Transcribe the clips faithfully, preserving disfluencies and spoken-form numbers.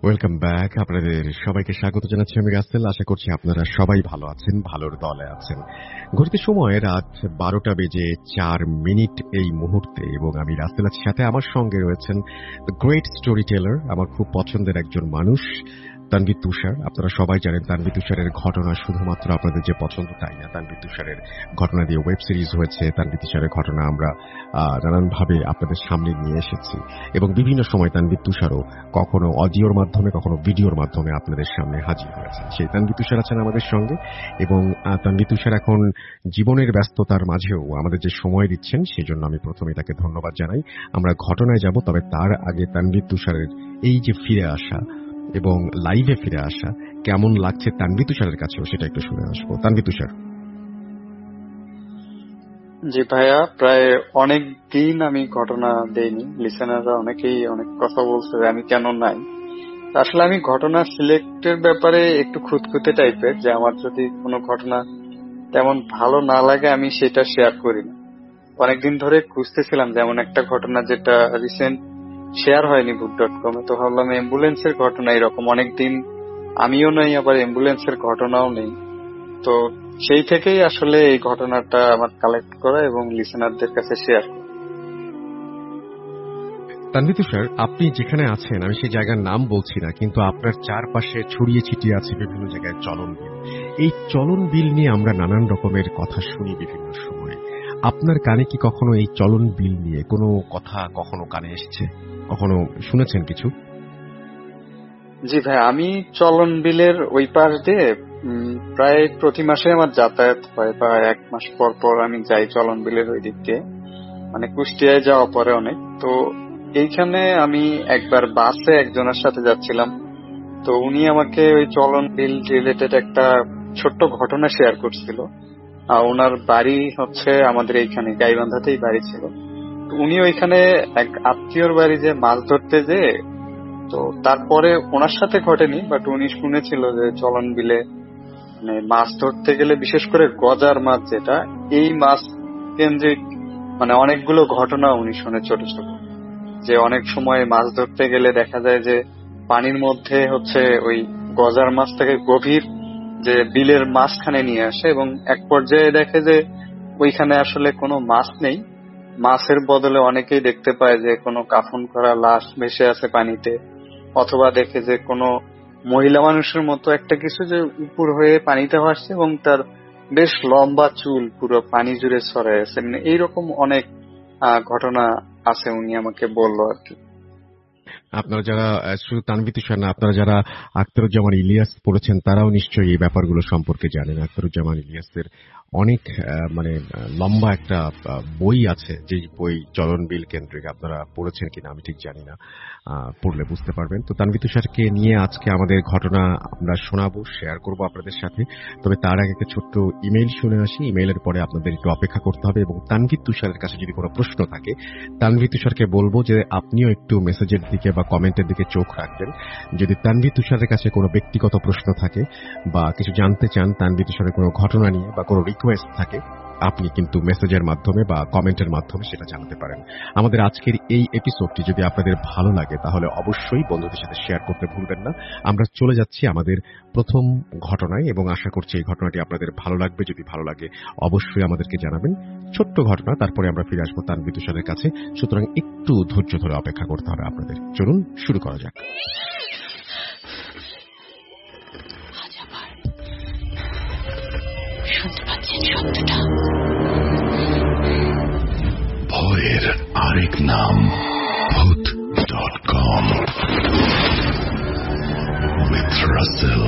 Welcome back. আপনাদের সবাইকে স্বাগত জানাচ্ছি আমি রাসেল। আশা করছি আপনারা সবাই ভালো আছেন, ভালোর দলে আছেন। ঘড়িতে সময় রাত বারোটা বেজে চার মিনিট এই মুহূর্তে, এবং আমি রাসেল আছি, সাথে আমার সঙ্গে রয়েছেন দ্য গ্রেট স্টোরি টেলার, আমার খুব পছন্দের একজন মানুষ, তানভীর তুষার। আপনারা সবাই জানেন তানভীর তুষারের ঘটনা শুধুমাত্র আপনাদের যে পছন্দ তাই না। তানভীর তুষারের ঘটনা দিয়ে ওয়েব সিরিজ হয়েছে। তানভীর তুষারের ঘটনা আমরা নানানভাবে আপনাদের সামনে নিয়ে এসেছি, এবং বিভিন্ন সময় তানভীর তুষারও কখনো অডিওর মাধ্যমে কখনো ভিডিওর মাধ্যমে আপনাদের সামনে হাজির হয়েছে। সেই তানভীর তুষার আছেন আমাদের সঙ্গে, এবং তানভীর তুষার এখন জীবনের ব্যস্ততার মাঝেও আমাদের যে সময় দিচ্ছেন সেই জন্য আমি প্রথমে তাকে ধন্যবাদ জানাই। আমরা ঘটনায় যাব, তবে তার আগে তানভীর তুষারের এই যে ফিরে আসা এবং লাইভে ফিরে আসা কেমন লাগছে তানভীর তুষারের কাছেও সেটা একটু শুনে আসবো। তানভীর তুষার। জি ভাইয়া, প্রায় অনেক দিন আমি ঘটনা দেইনি। লিসেনাররা অনেকেই অনেক কথা বলছে যে আমি কেন নাই। আসলে আমি ঘটনা সিলেক্টের ব্যাপারে একটু খুঁতখুঁতে টাইপের, যে আমার যদি কোনো ঘটনা তেমন ভালো না লাগে আমি সেটা শেয়ার করি না। অনেকদিন ধরে খুঁজতেছিলাম যেমন একটা ঘটনা যেটা রিসেন্ট শেয়ার হয়নি বুক ডট কমে, তো ভাবলাম অ্যাম্বুলেন্সের ঘটনা। এরকম অনেকদিন আমিও নেই, আবার অ্যাম্বুলেন্সের ঘটনাও নেই। তো সেই থেকেই আসলে এই ঘটনাটা আমার কালেক্ট করা এবং লিসেনারদের কাছে শেয়ার করা। তানভীর তুষার, আপনি যেখানে আছেন আমি সেই জায়গার নাম বলছি না, কিন্তু আপনার চারপাশে ছড়িয়ে ছিটিয়ে আছে বিভিন্ন জায়গায় চলন বিল। এই চলন বিল নিয়ে আমরা নানান রকমের কথা শুনি বিভিন্ন সময়। আপনার কানে কি কখনো এই চলন বিল নিয়ে কোনো কথা কখনো কানে এসেছে? কখনো শুনেছেন কিছু? জি ভাই, আমি চলন বিলের ওই পাশ দিয়ে প্রায় প্রতি মাসে আমার যাতায়াত হয়, বা এক মাস পর পর আমি যাই চলন বিলের ওই দিক দিয়ে, মানে কুষ্টিয়ায় যাওয়া পরে অনেক। তো এইখানে আমি একবার বাসে একজনের সাথে যাচ্ছিলাম, তো উনি আমাকে ওই চলন বিল রিলেটেড একটা ছোট্ট ঘটনা শেয়ার করছিল। আর ওনার বাড়ি হচ্ছে আমাদের এইখানে গাইবান্ধাতেই বাড়ি ছিল। তো উনি ওইখানে এক আত্মীয়র বাড়ি যে মাছ ধরতে যে, তো তারপরে ওনার সাথে ঘটেনি, বাট উনি শুনেছিল যে চলন বিলে মানে মাছ ধরতে গেলে বিশেষ করে গজার মাছ যেটা, এই মাছ কেন্দ্রিক মানে অনেকগুলো ঘটনা উনি শুনে ছোট ছোট। যে অনেক সময় মাছ ধরতে গেলে দেখা যায় যে পানির মধ্যে হচ্ছে ওই গজার মাছটাকে গভীর যে বিলের মাঝখানে নিয়ে আসে, এবং এক পর্যায়ে দেখে যে ওইখানে আসলে কোনো মাছ নেই। মাছের বদলে অনেকেই দেখতে পায় যে কোনো কাফন করা লাশ ভেসে আছে পানিতে, অথবা দেখে যে কোনো মহিলা মানুষের মতো একটা কিছু যে উপর হয়ে পানিতে ভাসছে, এবং তার বেশ লম্বা চুল পুরো পানি জুড়ে ছড়ায় আছে। মানে এইরকম অনেক ঘটনা আছে উনি আমাকে বললো আর কি। আপনারা যারা শুধু তানভীর তুষার না, আপনারা যারা আখতারুজ্জামান ইলিয়াস পড়েছেন তারাও নিশ্চয়ই এই ব্যাপারগুলো সম্পর্কে জানেন। আখতারুজ্জামান ইলিয়াসের অনেক মানে লম্বা একটা বই আছে, যে বই চলন বিল কেন্দ্রিক। আপনারা পড়েছেন কিনা আমি ঠিক জানি না, পড়লে বুঝতে পারবেন। তো তানভীর তুষারকে নিয়ে আজকে আমাদের ঘটনা আমরা শোনাবো, শেয়ার করব আপনাদের সাথে। তবে তার আগে একটা ছোট্ট ইমেইল শুনে আসি। ইমেইলের পরে আপনাদের একটু অপেক্ষা করতে হবে, এবং তানভীর তুষারের কাছে যদি কোনো প্রশ্ন থাকে তানভীর তুষারকে বলবো যে আপনিও একটু মেসেজের দিকে বা কমেন্টের দিকে চোখ রাখবেন। যদি তানভীর তুষারের কাছে কোনো ব্যক্তিগত প্রশ্ন থাকে বা কিছু জানতে চান, তানভীর তুষারের কোনো ঘটনা নিয়ে বা কোনো রিকোয়েস্ট থাকে, আপনি কিন্তু মেসেজের মাধ্যমে বা কমেন্টের মাধ্যমে সেটা জানাতে পারেন। আমাদের আজকের এই এপিসোডটি যদি আপনাদের ভালো লাগে তাহলে অবশ্যই বন্ধুদের সাথে শেয়ার করতে ভুলবেন না। আমরা চলে যাচ্ছি আমাদের প্রথম ঘটনায়, এবং আশা করছি এই ঘটনাটি আপনাদের ভালো লাগবে। যদি ভালো লাগে অবশ্যই আমাদেরকে জানাবেন। ছোট্ট ঘটনা, তারপরে আমরা ফিরে আসবো তানভীর তুষারের কাছে। সুতরাং একটু ধৈর্য ধরে অপেক্ষা করতে হবে আপনাদের। চলুন শুরু করা যাক। ভয়ের আরেক নাম Bhoot dot com with Russell.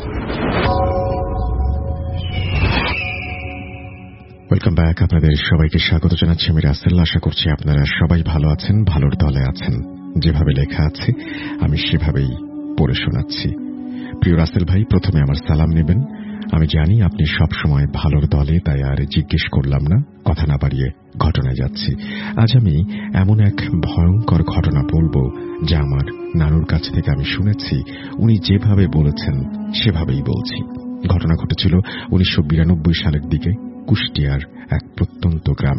Welcome back. আপনাদের সবাইকে স্বাগত জানাচ্ছি আমি রাসেল। আশা করছি আপনারা সবাই ভালো আছেন, ভালোর দলে আছেন। যেভাবে লেখা আছে আমি সেভাবেই পড়ে শোনাচ্ছি। প্রিয় রাসেল ভাই, প্রথমে আমার সালাম নেবেন। আমি জানি আপনি সব সময় ভালোর দলে, তাই আর জিজ্ঞেস করলাম না, কথা না বাড়িয়ে ঘটনায় যাচ্ছি। আজ আমি এমন এক ভয়ঙ্কর ঘটনা বলবো যা আমার নানুর কাছ থেকে আমি শুনেছি। উনি যেভাবে বলেছেন সেভাবেই বলছি। ঘটনা ঘটেছিল উনিশশো বিরানব্বই সালের দিকে কুষ্টিয়ার এক প্রত্যন্ত গ্রামে।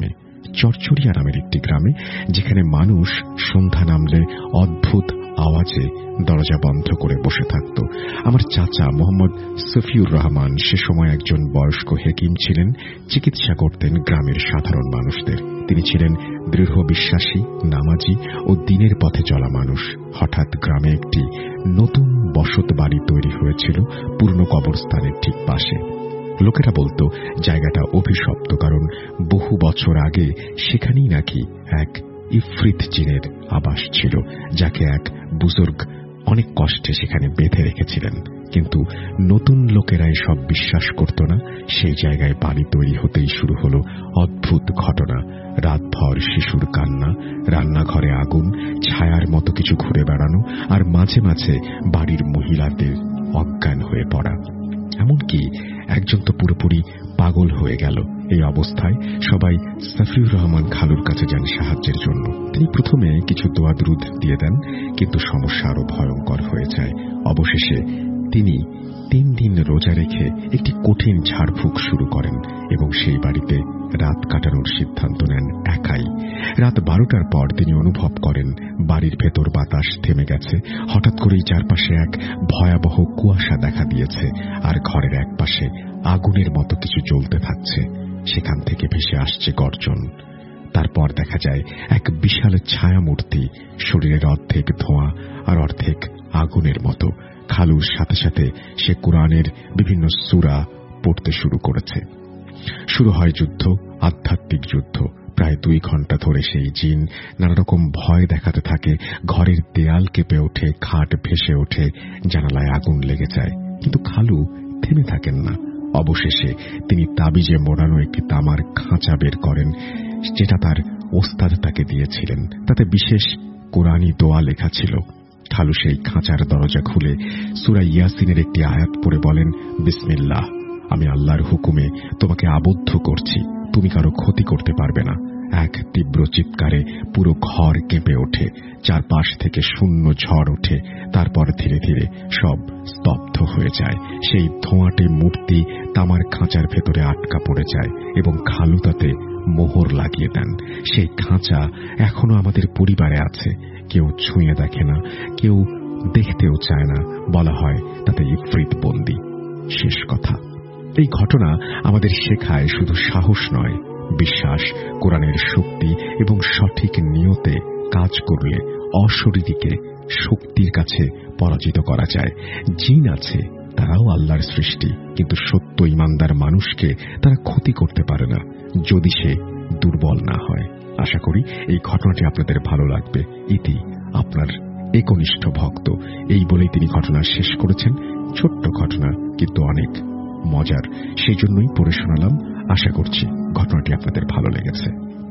চরচড়িয়া নামের একটি গ্রামে, যেখানে মানুষ সন্ধ্যা নামলে অদ্ভুত আওয়াজে দরজা বন্ধ করে বসে থাকত। আমার চাচা মোহাম্মদ সফিউর রহমান সে সময় একজন বয়স্ক হেকিম ছিলেন, চিকিৎসা করতেন গ্রামের সাধারণ মানুষদের। তিনি ছিলেন দৃঢ় বিশ্বাসী, নামাজি ও দিনের পথে চলা মানুষ। হঠাৎ গ্রামে একটি নতুন বসত বাড়ি তৈরি হয়েছিল পুরনো কবরস্থানের ঠিক পাশে। লোকেরা বলতো জায়গাটা অভিশপ্ত, কারণ বহু বছর আগে সেখানেই নাকি এক ইফরিত জিনের আবাস ছিল, যাকে এক বুজুর্গ অনেক কষ্টে সেখানে বেঁধে রেখেছিলেন। কিন্তু নতুন লোকেরা এসব বিশ্বাস করত না। সেই জায়গায় বাড়ি তৈরি হতেই শুরু হলো অদ্ভুত ঘটনা। রাতভর শিশুর কান্না, রান্নাঘরে আগুন, ছায়ার মতো কিছু ঘুরে বেড়ানো, আর মাঝে মাঝে বাড়ির মহিলাদের অজ্ঞান হয়ে পড়া। এমনকি একজন তো পুরোপুরি পাগল হয়ে গেল। এই অবস্থায় সবাই সাফিউর রহমান খালুর কাছে যান সাহায্যের জন্য। তিনি প্রথমে কিছু দোয়া দুরুদ দিয়ে দেন, কিন্তু সমস্যা আরো ভয়ঙ্কর হয়ে যায়। অবশেষে তিনি তিন দিন রোজা রেখে একটি কঠিন ঝাড়ফুঁক শুরু করেন এবং সেই বাড়িতে রাত কাটানোর সিদ্ধান্ত নেন একাই। রাত বারোটার পর তিনি অনুভব করেন বাড়ির ভেতর বাতাস থেমে গেছে। হঠাৎ করেই চারপাশে এক ভয়াবহ কুয়াশা দেখা দিয়েছে, আর ঘরের এক পাশে আগুনের মতো কিছু জ্বলতে থাকছে। সেখান থেকে ভেসে আসছে গর্জন। তারপর দেখা যায় এক বিশাল ছায়ামূর্তি, শরীরের অর্ধেক ধোঁয়া আর অর্ধেক আগুনের মতো। খালুর সাথে সাথে সে কোরআনের বিভিন্ন সূরা পড়তে শুরু করেছে। শুরু হয় যুদ্ধ, আধ্যাত্মিক যুদ্ধ। প্রায় দুই ঘন্টা ধরে সেই জিন নানা রকম ভয় দেখাতে থাকে। ঘরের দেয়াল কেঁপে ওঠে, খাট ভেসে ওঠে, জানালায় আগুন লেগে যায়। কিন্তু খালু থেমে থাকেন না। অবশেষে তিনি তাবিজে মোড়ানো একটি তামার খাঁচা বের করেন, যেটা তার ওস্তাদ তাকে দিয়েছিলেন। তাতে বিশেষ কোরআনী দোয়া লেখা ছিল। খালু সেই খাঁচার দরজা খুলে সূরা ইয়াসিনের একটি আয়াত পড়ে বলেন, বিসমিল্লাহ, আমি আল্লাহর হুকুমে তোমাকে আবদ্ধ করছি, তুমি কারো ক্ষতি করতে পারবে না। এক তীব্র চিৎকারে পুরো ঘর কেঁপে ওঠে, চারপাশ থেকে শূন্য ঝড় ওঠে। তারপর ধীরে ধীরে সব স্তব্ধ হয়ে যায়। সেই ধোঁয়াটে মূর্তি তামার খাঁচার ভেতরে আটকা পড়ে যায় এবং খালু তাতে মোহর লাগিয়ে দেন। সেই খাঁচা এখনো আমাদের পরিবারে আছে। কেউ ছুঁয়ে দেখে না, কেউ দেখতেও চায় না। বলা হয় তাতে ইফরিত বন্দী। শেষ কথা, এই ঘটনা আমাদের শেখায় শুধু সাহস নয়, বিশ্বাস, কোরআনের শক্তি এবং সঠিক নিয়তে কাজ করলে অশরীরীকে শক্তির কাছে পরাজিত করা যায়। জিন আছে, তারাও আল্লাহর সৃষ্টি, কিন্তু সত্য ইমানদার মানুষকে তারা ক্ষতি করতে পারে না, যদি সে দুর্বল না হয়। আশা করি এই ঘটনাটি আপনাদের ভালো লাগবে। ইতি আপনার একনিষ্ঠ ভক্ত। এই বলেই তিনি ঘটনা শেষ করেছেন। ছোট্ট ঘটনা, কিন্তু অনেক মজার, সেই জন্যই পড়ে শোনালাম। আশা করছি ঘটনাটি আপনাদের ভালো লেগেছে।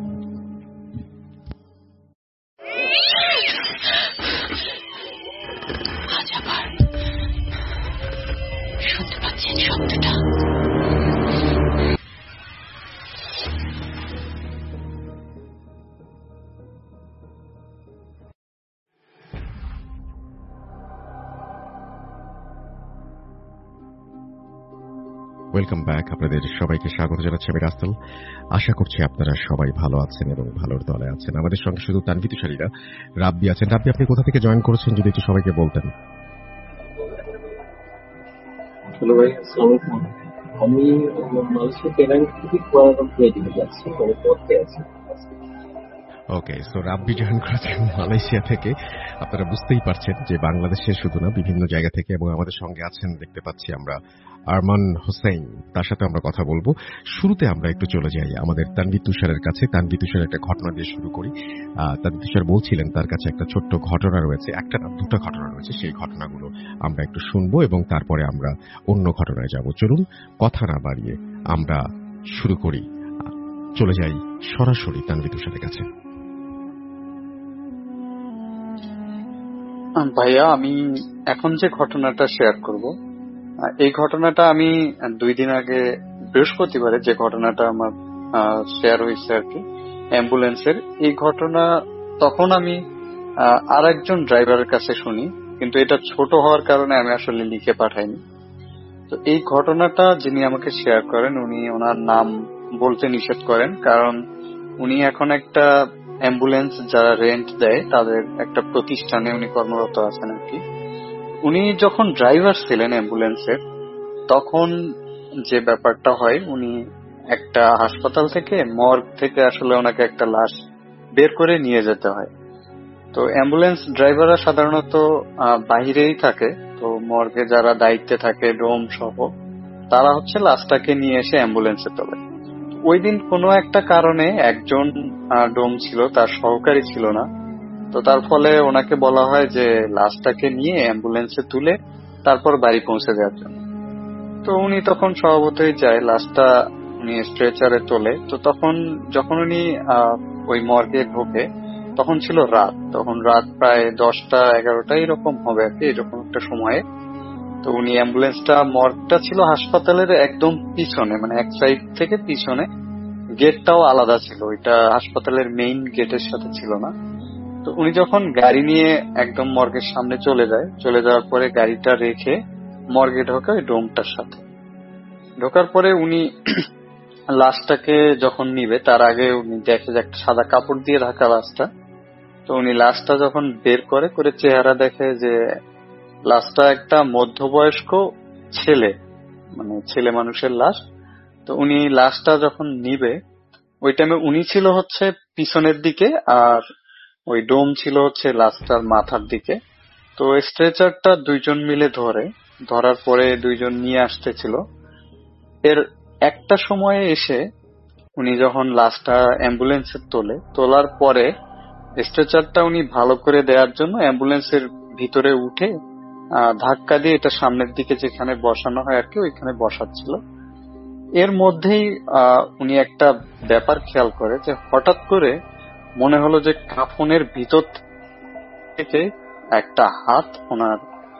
শুনতে পাচ্ছেন শব্দটা? Welcome back. আপনাদের সবাইকে স্বাগত জানাচ্ছি আমি রাসেল। আশা করছি আপনারা সবাই ভালো আছেন এবং ভালোর দলে আছেন। আমাদের সঙ্গে শুধু তানভী তুষারীরা, রাব্বি আছেন। রাব্বি, আপনি কোথা থেকে জয়েন করেছেন যদি একটু সবাইকে বলতেন। হ্যালো ভাই, আসসালামু আলাইকুম। আমি মালয়েশিয়া পেনাং থেকে কুয়ালালামপুর এদিকে যাচ্ছি, মানে পথে আছি। ওকে, সো রাব্বি জয়েন করেছেন মালয়েশিয়া থেকে। আপনারা বুঝতেই পারছেন যে বাংলাদেশের শুধু না, বিভিন্ন জায়গা থেকে। এবং আমাদের সঙ্গে আছেন, দেখতে পাচ্ছি আমরা, আরমান হোসেন। তার সাথে আমরা কথা বলবো। শুরুতে আমরা একটু চলে যাই আমাদের তানভী তুষারের কাছে। তানভী তুষার একটা ঘটনা দিয়ে শুরু করি। তানভী তুষার বলছিলেন তার কাছে একটা ছোট্ট ঘটনা রয়েছে, একটা না দুটো ঘটনা রয়েছে। সেই ঘটনাগুলো আমরা একটু শুনবো এবং তারপরে আমরা অন্য ঘটনায় যাব। চলুন কথা না বাড়িয়ে আমরা শুরু করি, চলে যাই সরাসরি তানভী তুষারের কাছে। ভাইয়া, আমি এখন যে ঘটনাটা শেয়ার করব, এই ঘটনাটা আমি দুই দিন আগে বৃহস্পতিবারে যে ঘটনাটা আমার শেয়ার হয়েছে আর কি, অ্যাম্বুলেন্সের এই ঘটনা, তখন আমি আর একজন ড্রাইভারের কাছে শুনি, কিন্তু এটা ছোট হওয়ার কারণে আমি আসলে লিখে পাঠাইনি। তো এই ঘটনাটা যিনি আমাকে শেয়ার করেন, উনি ওনার নাম বলতে নিষেধ করেন, কারণ উনি এখন একটা অ্যাম্বুলেন্স যারা রেন্ট দেয় তাদের একটা প্রতিষ্ঠানে উনি কর্মরত আছেন আর কি। উনি যখন ড্রাইভার ছিলেন অ্যাম্বুলেন্সের, তখন যে ব্যাপারটা হয়, উনি একটা হাসপাতাল থেকে মর্গ থেকে আসলে ওনাকে একটা লাশ বের করে নিয়ে যেতে হয়। তো অ্যাম্বুলেন্স ড্রাইভাররা সাধারণত বাহিরেই থাকে, তো মর্গে যারা দায়িত্বে থাকে ডোম সহ তারা হচ্ছে লাশটাকে নিয়ে এসে অ্যাম্বুলেন্সে তোলে। ওই দিন কোনো একটা কারণে একজন ডোম ছিল, তার সহকারী ছিল না, তো তার ফলে ওনাকে বলা হয় যে লাশটাকে নিয়ে অ্যাম্বুলেন্সে তুলে তারপর বাড়ি পৌঁছে দেওয়ার জন্য। তো উনি তখন স্বভাবতই যায়, লাশটা উনি স্ট্রেচারে তোলে। তো তখন যখন উনি ওই মর্গে ঢোকে তখন ছিল রাত, তখন রাত প্রায় দশটা এগারোটা এরকম হবে আর কি, এরকম একটা সময়ে। তো উনি অ্যাম্বুলেন্সটা, মর্গটা ছিল হাসপাতালের একদম পিছনে, মানে এক সাইড থেকে পিছনে, গেটটাও আলাদা ছিল, ওইটা হাসপাতালের মেইন গেটের সাথে ছিল না। তো উনি যখন গাড়ি নিয়ে একদম মর্গের সামনে চলে যায়, চলে যাওয়ার পরে গাড়িটা রেখে মর্গে ঢোকে ওই ডোমটার সাথে। ঢোকার পরে উনি লাশটাকে যখন নিবে তার আগে উনি দেখে যে একটা সাদা কাপড় দিয়ে ঢাকা লাশটা। তো উনি লাশটা যখন বের করে করে চেহারা দেখে যে লাশটা একটা মধ্যবয়স্ক ছেলে, মানে ছেলে মানুষের লাশ। তো উনি লাশটা যখন নিবে ওই টাইমে উনি ছিল হচ্ছে পিছনের দিকে, আর ওই ডোম ছিল হচ্ছে লাশটার মাথার দিকে। তো স্ট্রেচারটা দুইজন মিলে ধরে, ধরার পরে দুইজন নিয়ে আসতেছিল। এর একটা সময়ে এসে উনি যখন লাশটা অ্যাম্বুলেন্সে তোলে, তোলার পরে স্ট্রেচারটা উনি ভালো করে দেওয়ার জন্য অ্যাম্বুলেন্সের ভিতরে উঠে ধাক্কা দিয়ে এটা সামনের দিকে যেখানে বসানো হয় আর কি ওইখানে বসাচ্ছিল। এর মধ্যেই উনি একটা ব্যাপার খেয়াল করে যে হঠাৎ করে মনে হলো যে কাফনের ভিতর থেকে একটা হাত ওনার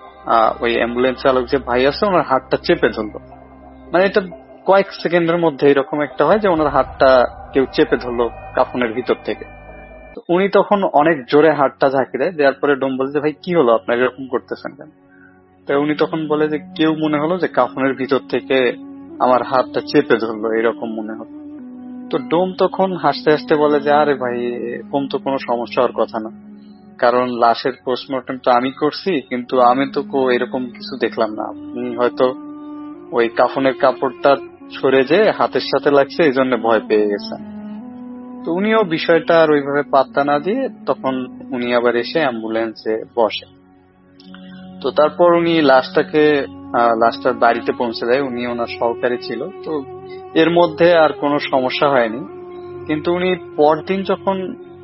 ওই অ্যাম্বুলেন্স চালক যে ভাই আছে ওনার হাতটা চেপে ধরলো। মানে এটা কয়েক সেকেন্ডের মধ্যে এরকম একটা হয় যে ওনার হাতটা কেউ চেপে ধরলো কাফনের ভিতর থেকে। উনি তখন অনেক জোরে হাতটা ঝাঁকি দেয়, দেওয়ার পরে ডোম বলে যে ভাই কি হলো, আপনার এরকম করতেছেন কেন? তো উনি তখন বলে যে কেউ মনে হলো যে কাফনের ভিতর থেকে আমার হাতটা চেপে ধরলো, এরকম মনে হলো। তো ডোম তখন হাসতে হাসতে বলে যে আরে ভাই এরকম তো কোনো সমস্যা হওয়ার কথা না, কারণ লাশের পোস্টমর্টম তো আমি করছি, কিন্তু আমি তো এরকম কিছু দেখলাম না, আপনি হয়তো ওই কাফনের কাপড়টা সরে যে হাতের সাথে লাগছে এই জন্য ভয় পেয়ে গেছেন। তো উনিও বিষয়টা আর ওইভাবে পাত্তা না দিয়ে তখন উনি আবার এসে অ্যাম্বুলেন্সে বসে। তো তারপর উনি লাশটাকে লাশটার বাড়িতে পৌঁছে দেয়, উনি ওনার সহকারী ছিল। তো এর মধ্যে আর কোনো সমস্যা হয়নি, কিন্তু উনি পরদিন যখন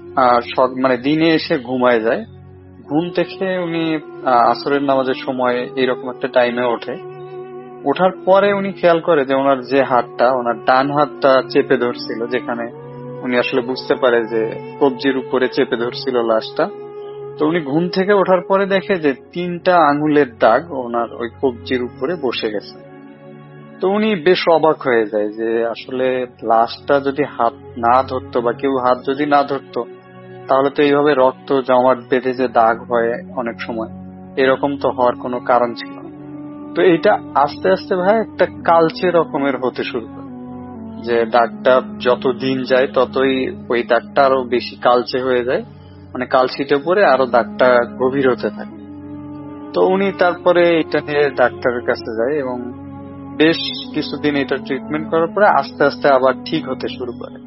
মানে দিনে এসে ঘুমায় যায়, ঘুম থেকে উনি আসরের নামাজের সময় এইরকম একটা টাইমে ওঠে। ওঠার পরে উনি খেয়াল করে যে ওনার যে হাতটা, ওনার ডান হাতটা চেপে ধরছিল, যেখানে উনি আসলে বুঝতে পারে যে কবজির উপরে চেপে ধরছিল লাশটা। তো উনি ঘুম থেকে ওঠার পরে দেখে যে তিনটা আঙুলের দাগ ওনার ওই কবজির উপরে বসে গেছে। তো উনি বেশ অবাক হয়ে যায় যে আসলে লাশটা যদি হাত না ধরতো বা কেউ হাত যদি না ধরতো তাহলে তো এইভাবে রক্ত জমাট বেঁধে যে দাগ হয় অনেক সময়, এরকম তো হওয়ার কোনো কারণ ছিল না। তো এইটা আস্তে আস্তে ভাই একটা কালচে রকমের হতে শুরু করে, যে দাগটা যত দিন যায় ততই ওই দাগটা আরো বেশি কালচে হয়ে যায়, মানে কালচিটে পরে আরো দাগটা গভীর হতে থাকে। তো উনি তারপরে এটা নিয়ে ডাক্তারের কাছে যায় এবং বেশ কিছুদিন এটা ট্রিটমেন্ট করার পরে আস্তে আস্তে আবার ঠিক হতে শুরু করে।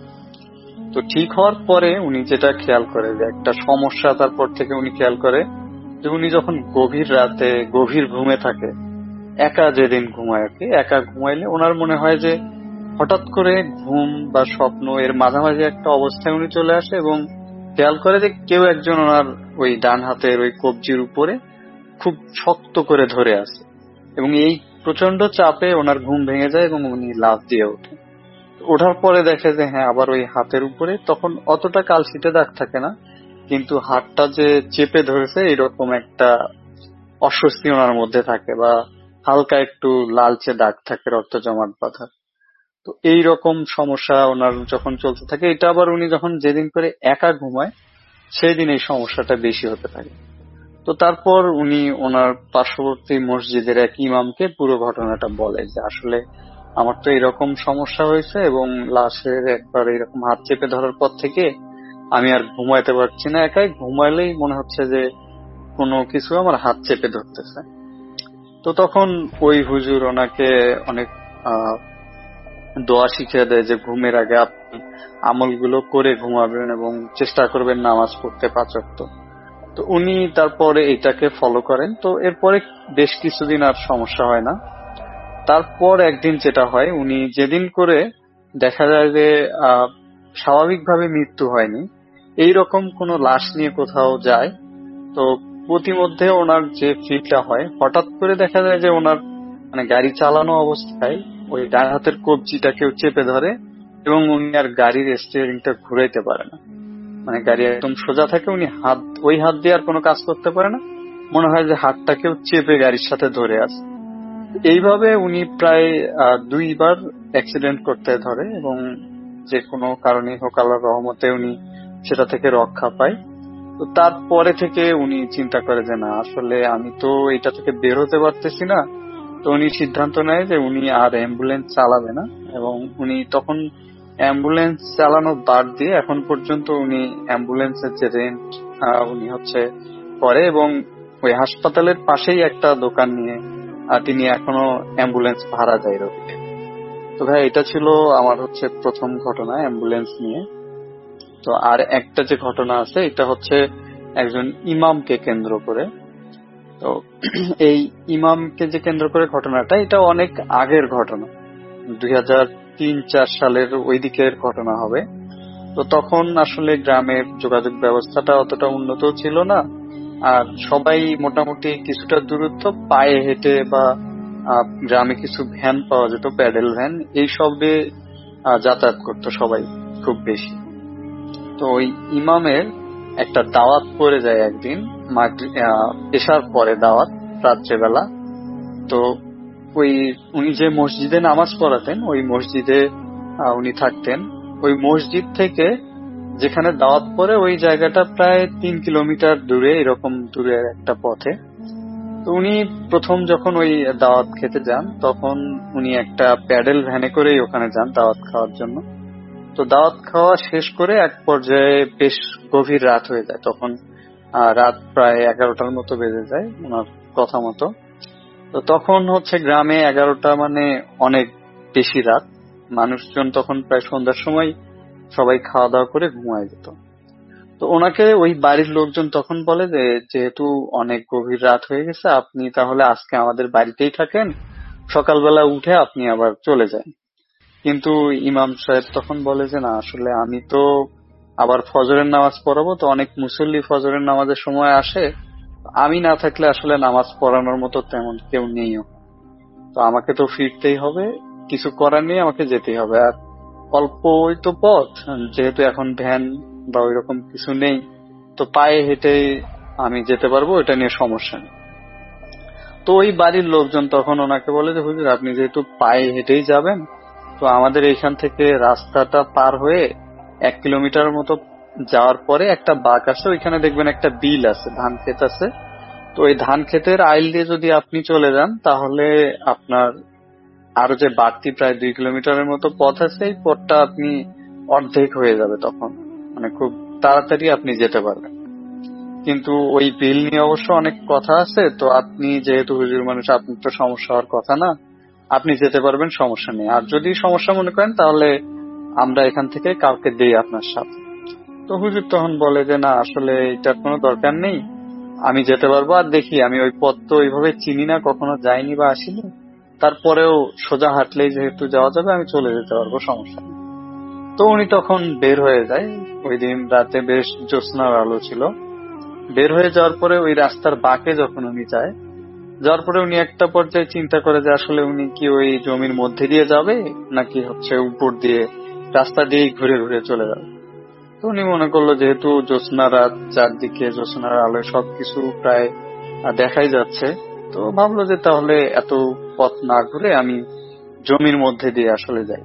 তো ঠিক হওয়ার পরে উনি যেটা খেয়াল করে যে একটা সমস্যা, তারপর থেকে উনি খেয়াল করে যে উনি যখন গভীর রাতে গভীর ঘুমে থাকে, একা যেদিন ঘুমায় আর কি, একা ঘুমাইলে ওনার মনে হয় যে হঠাৎ করে ঘুম বা স্বপ্ন এর মাঝামাঝি একটা অবস্থায় উনি চলে আসে এবং খেয়াল করে যে কেউ একজন ওনার ওই ডান হাতের ওই কবজির উপরে খুব শক্ত করে ধরে আছে, এবং এই প্রচন্ড চাপে ওনার ঘুম ভেঙে যায় এবং উনি লাফ দিয়ে ওঠে। ওঠার পরে দেখে যে হ্যাঁ আবার ওই হাতের উপরে তখন অতটা কালশিটে দাগ থাকে না, কিন্তু হাতটা যে চেপে ধরেছে এরকম একটা অস্বস্তি ওনার মধ্যে থাকে, বা হালকা একটু লালচে দাগ থাকে রক্ত জমাট বাঁধা। তো এইরকম সমস্যা ওনার যখন চলতে থাকে, এটা আবার উনি যখন যেদিন করে একা ঘুমায় সেই দিন এই সমস্যাটা বেশি হতে থাকে। তো তারপর উনি ওনার পার্শ্ববর্তী মসজিদের এক ইমামকে পুরো ঘটনাটা বলে যে আসলে আমার তো এরকম সমস্যা হয়েছে এবং লাশের একবার এরকম হাত চেপে ধরার পর থেকে আমি আর ঘুমাইতে পারছি না, একাই ঘুমাইলেই মনে হচ্ছে যে কোনো কিছু আমার হাত চেপে ধরতেছে। তো তখন ওই হুজুর ওনাকে অনেক আহ দোয়া শিখিয়ে দেয় যে ঘুমের আগে আপনি আমলগুলো করে ঘুমাবেন এবং চেষ্টা করবেন নামাজ পড়তে পাঁচ ওয়াক্ত। তো উনি তারপরে এটাকে ফলো করেন। তো এরপরে বেশ কিছুদিন আর সমস্যা হয় না। তারপর একদিন যেটা হয়, উনি যেদিন করে দেখা যায় যে আহ স্বাভাবিকভাবে মৃত্যু হয়নি, এইরকম কোন লাশ নিয়ে কোথাও যায়, তো প্রতিমধ্যে ওনার যে ফিলটা হয়, হঠাৎ করে দেখা যায় যে ওনার মানে গাড়ি চালানো অবস্থায় ওই ডান হাতের কবজিটা কেউ চেপে ধরে এবং উনি আর গাড়ির স্টিয়ারিংটা ঘুরাইতে পারে না। মানে গাড়ি একদম সোজা থাকে, উনি হাত ওই হাত দিয়ে আর কোনো কাজ করতে পারে না, মনে হয় যে হাতটা কেউ চেপে গাড়ির সাথে ধরে আছে। এইভাবে উনি প্রায় আহ, দুইবার অ্যাক্সিডেন্ট করতে ধরে এবং যে কোনো কারণে হোক আল্লাহর রহমতে উনি সেটা থেকে রক্ষা পায়। তো তারপরে থেকে উনি চিন্তা করে যে না, আসলে আমি তো এটা থেকে বের হতে পারতেছি না। তো উনি সিদ্ধান্ত নেয় যে উনি আর অ্যাম্বুলেন্স চালাবে না এবং উনি তখন অ্যাম্বুলেন্স চালানো বাদ দিয়ে এখন পর্যন্ত উনি অ্যাম্বুলেন্সের যে রেন্ট উনি হচ্ছে করে এবং ওই হাসপাতালের পাশেই একটা দোকান নিয়ে আহ, তিনি এখনো অ্যাম্বুলেন্স ভাড়া দেয় রোগীকে। তো ভাই এটা ছিল আমার হচ্ছে প্রথম ঘটনা অ্যাম্বুলেন্স নিয়ে। তো আর একটা যে ঘটনা আছে এটা হচ্ছে একজন ইমামকে কেন্দ্র করে। তো এই ইমামকে যে কেন্দ্র করে ঘটনাটা, এটা অনেক আগের ঘটনা, দুই হাজার তিন চার সালের ওই দিকের ঘটনা হবে। তো তখন আসলে গ্রামের যোগাযোগ ব্যবস্থাটা অতটা উন্নত ছিল না, আর সবাই মোটামুটি কিছুটা দূরত্ব পায়ে হেঁটে বা আহ, গ্রামে কিছু ভ্যান পাওয়া যেত, প্যাডেল ভ্যান, এই সবে আহ, যাতায়াত করতো সবাই খুব বেশি। তো ওই ইমামের একটা দাওয়াত পড়ে যায় একদিন, মাগরি- আহ, এশার পরে দাওয়াত, রাত্রেবেলা। তো ওই উনি যে মসজিদে নামাজ পড়াতেন ওই মসজিদে আহ, উনি থাকতেন। ওই মসজিদ থেকে যেখানে দাওয়াত পড়ে ওই জায়গাটা প্রায় তিন কিলোমিটার দূরে, এরকম দূরে একটা পথে। তো উনি প্রথম যখন ওই দাওয়াত খেতে যান তখন উনি একটা প্যাডেল ভ্যানে করেই ওখানে যান দাওয়াত খাওয়ার জন্য। তো দাওয়াত খাওয়া শেষ করে এক পর্যায়ে বেশ গভীর রাত হয়ে যায়, তখন আহ, রাত প্রায় এগারোটার মতো বেজে যায় ওনার কথা মতো। তো তখন হচ্ছে গ্রামে এগারোটা মানে অনেক বেশি রাত, মানুষজন তখন প্রায় সন্ধ্যার সময় সবাই খাওয়া দাওয়া করে ঘুমায় যেত। তো ওনাকে ওই বাড়ির লোকজন তখন বলে যে যেহেতু অনেক গভীর রাত হয়ে গেছে, আপনি তাহলে আজকে আমাদের বাড়িতেই থাকেন, সকালবেলা উঠে আপনি আবার চলে যান। কিন্তু ইমাম সাহেব তখন বলে যে না, আসলে আমি তো আবার ফজরের নামাজ পড়াবো, তো অনেক মুসল্লি ফজরের নামাজের সময় আসে, আমি না থাকলে আসলে নামাজ পড়ানোর মতো তেমন কেউ নেইও, তো আমাকে তো ফিরতেই হবে, কিছু করার নেই, আমাকে যেতেই হবে। আর অল্প ওই তো পথ, যেহেতু এখন ভ্যান বা ওইরকম কিছু নেই, তো পায়ে হেঁটে আমি যেতে পারবো, এটা নিয়ে সমস্যা নেই। তো ওই বাড়ির লোকজন তখন ওনাকে বলে যে হুজুর, আপনি যেহেতু পায়ে হেঁটেই যাবেন, তো আমাদের এইখান থেকে রাস্তাটা পার হয়ে এক কিলোমিটার মতো যাওয়ার পরে একটা বাঁক আছে, ওইখানে দেখবেন একটা বিল আছে, ধান ক্ষেত আছে। তো ওই ধান ক্ষেতের আইল দিয়ে যদি আপনি চলে যান তাহলে আপনার আরো যে বাড়তি প্রায় দুই কিলোমিটারের মতো পথ আছে, এই পথটা আপনি অর্ধেক হয়ে যাবে তখন, মানে খুব তাড়াতাড়ি আপনি যেতে পারবেন। কিন্তু ওই বিল নিয়ে অবশ্য অনেক কথা আছে, তো আপনি যেহেতু হুজুর মানুষ, আপনার তো সমস্যা হওয়ার কথা না, আপনি যেতে পারবেন, সমস্যা নেই। আর যদি সমস্যা মনে করেন তাহলে আমরা এখান থেকে কাউকে দেই আপনার সাথে। তো হুজুর তখন বলে যে না, আসলে এটার কোনো দরকার নেই, আমি যেতে পারবো। আর দেখি, আমি ওই পথ তো ওইভাবে চিনি না, কখনো যাইনি বা আসিনি, তারপরেও সোজা হাঁটলেই যেহেতু যাওয়া যাবে, আমি চলে যেতে পারবো, সমস্যা নেই। তো উনি তখন বের হয়ে যায়। ওই দিন রাতে বেশ জ্যোৎস্নার আলো ছিল। বের হয়ে যাওয়ার পরে ওই রাস্তার বাঁকে যখন উনি যায়, যাওয়ার পরে উনি একটা পর্যায়ে চিন্তা করে যে আসলে উনি কি ওই জমির মধ্যে দিয়ে যাবে নাকি হচ্ছে উপর দিয়ে রাস্তা দিয়ে ঘুরে ঘুরে চলে যাবে। তো উনি মনে করলো যেহেতু জ্যোৎস্না রাত, চারদিকে জ্যোৎস্নার আলোয় সবকিছু প্রায় আহ, দেখাই যাচ্ছে, তো ভাবলো যে তাহলে এত পথ না ঘুরে আমি জমির মধ্যে দিয়ে আসলে যাই।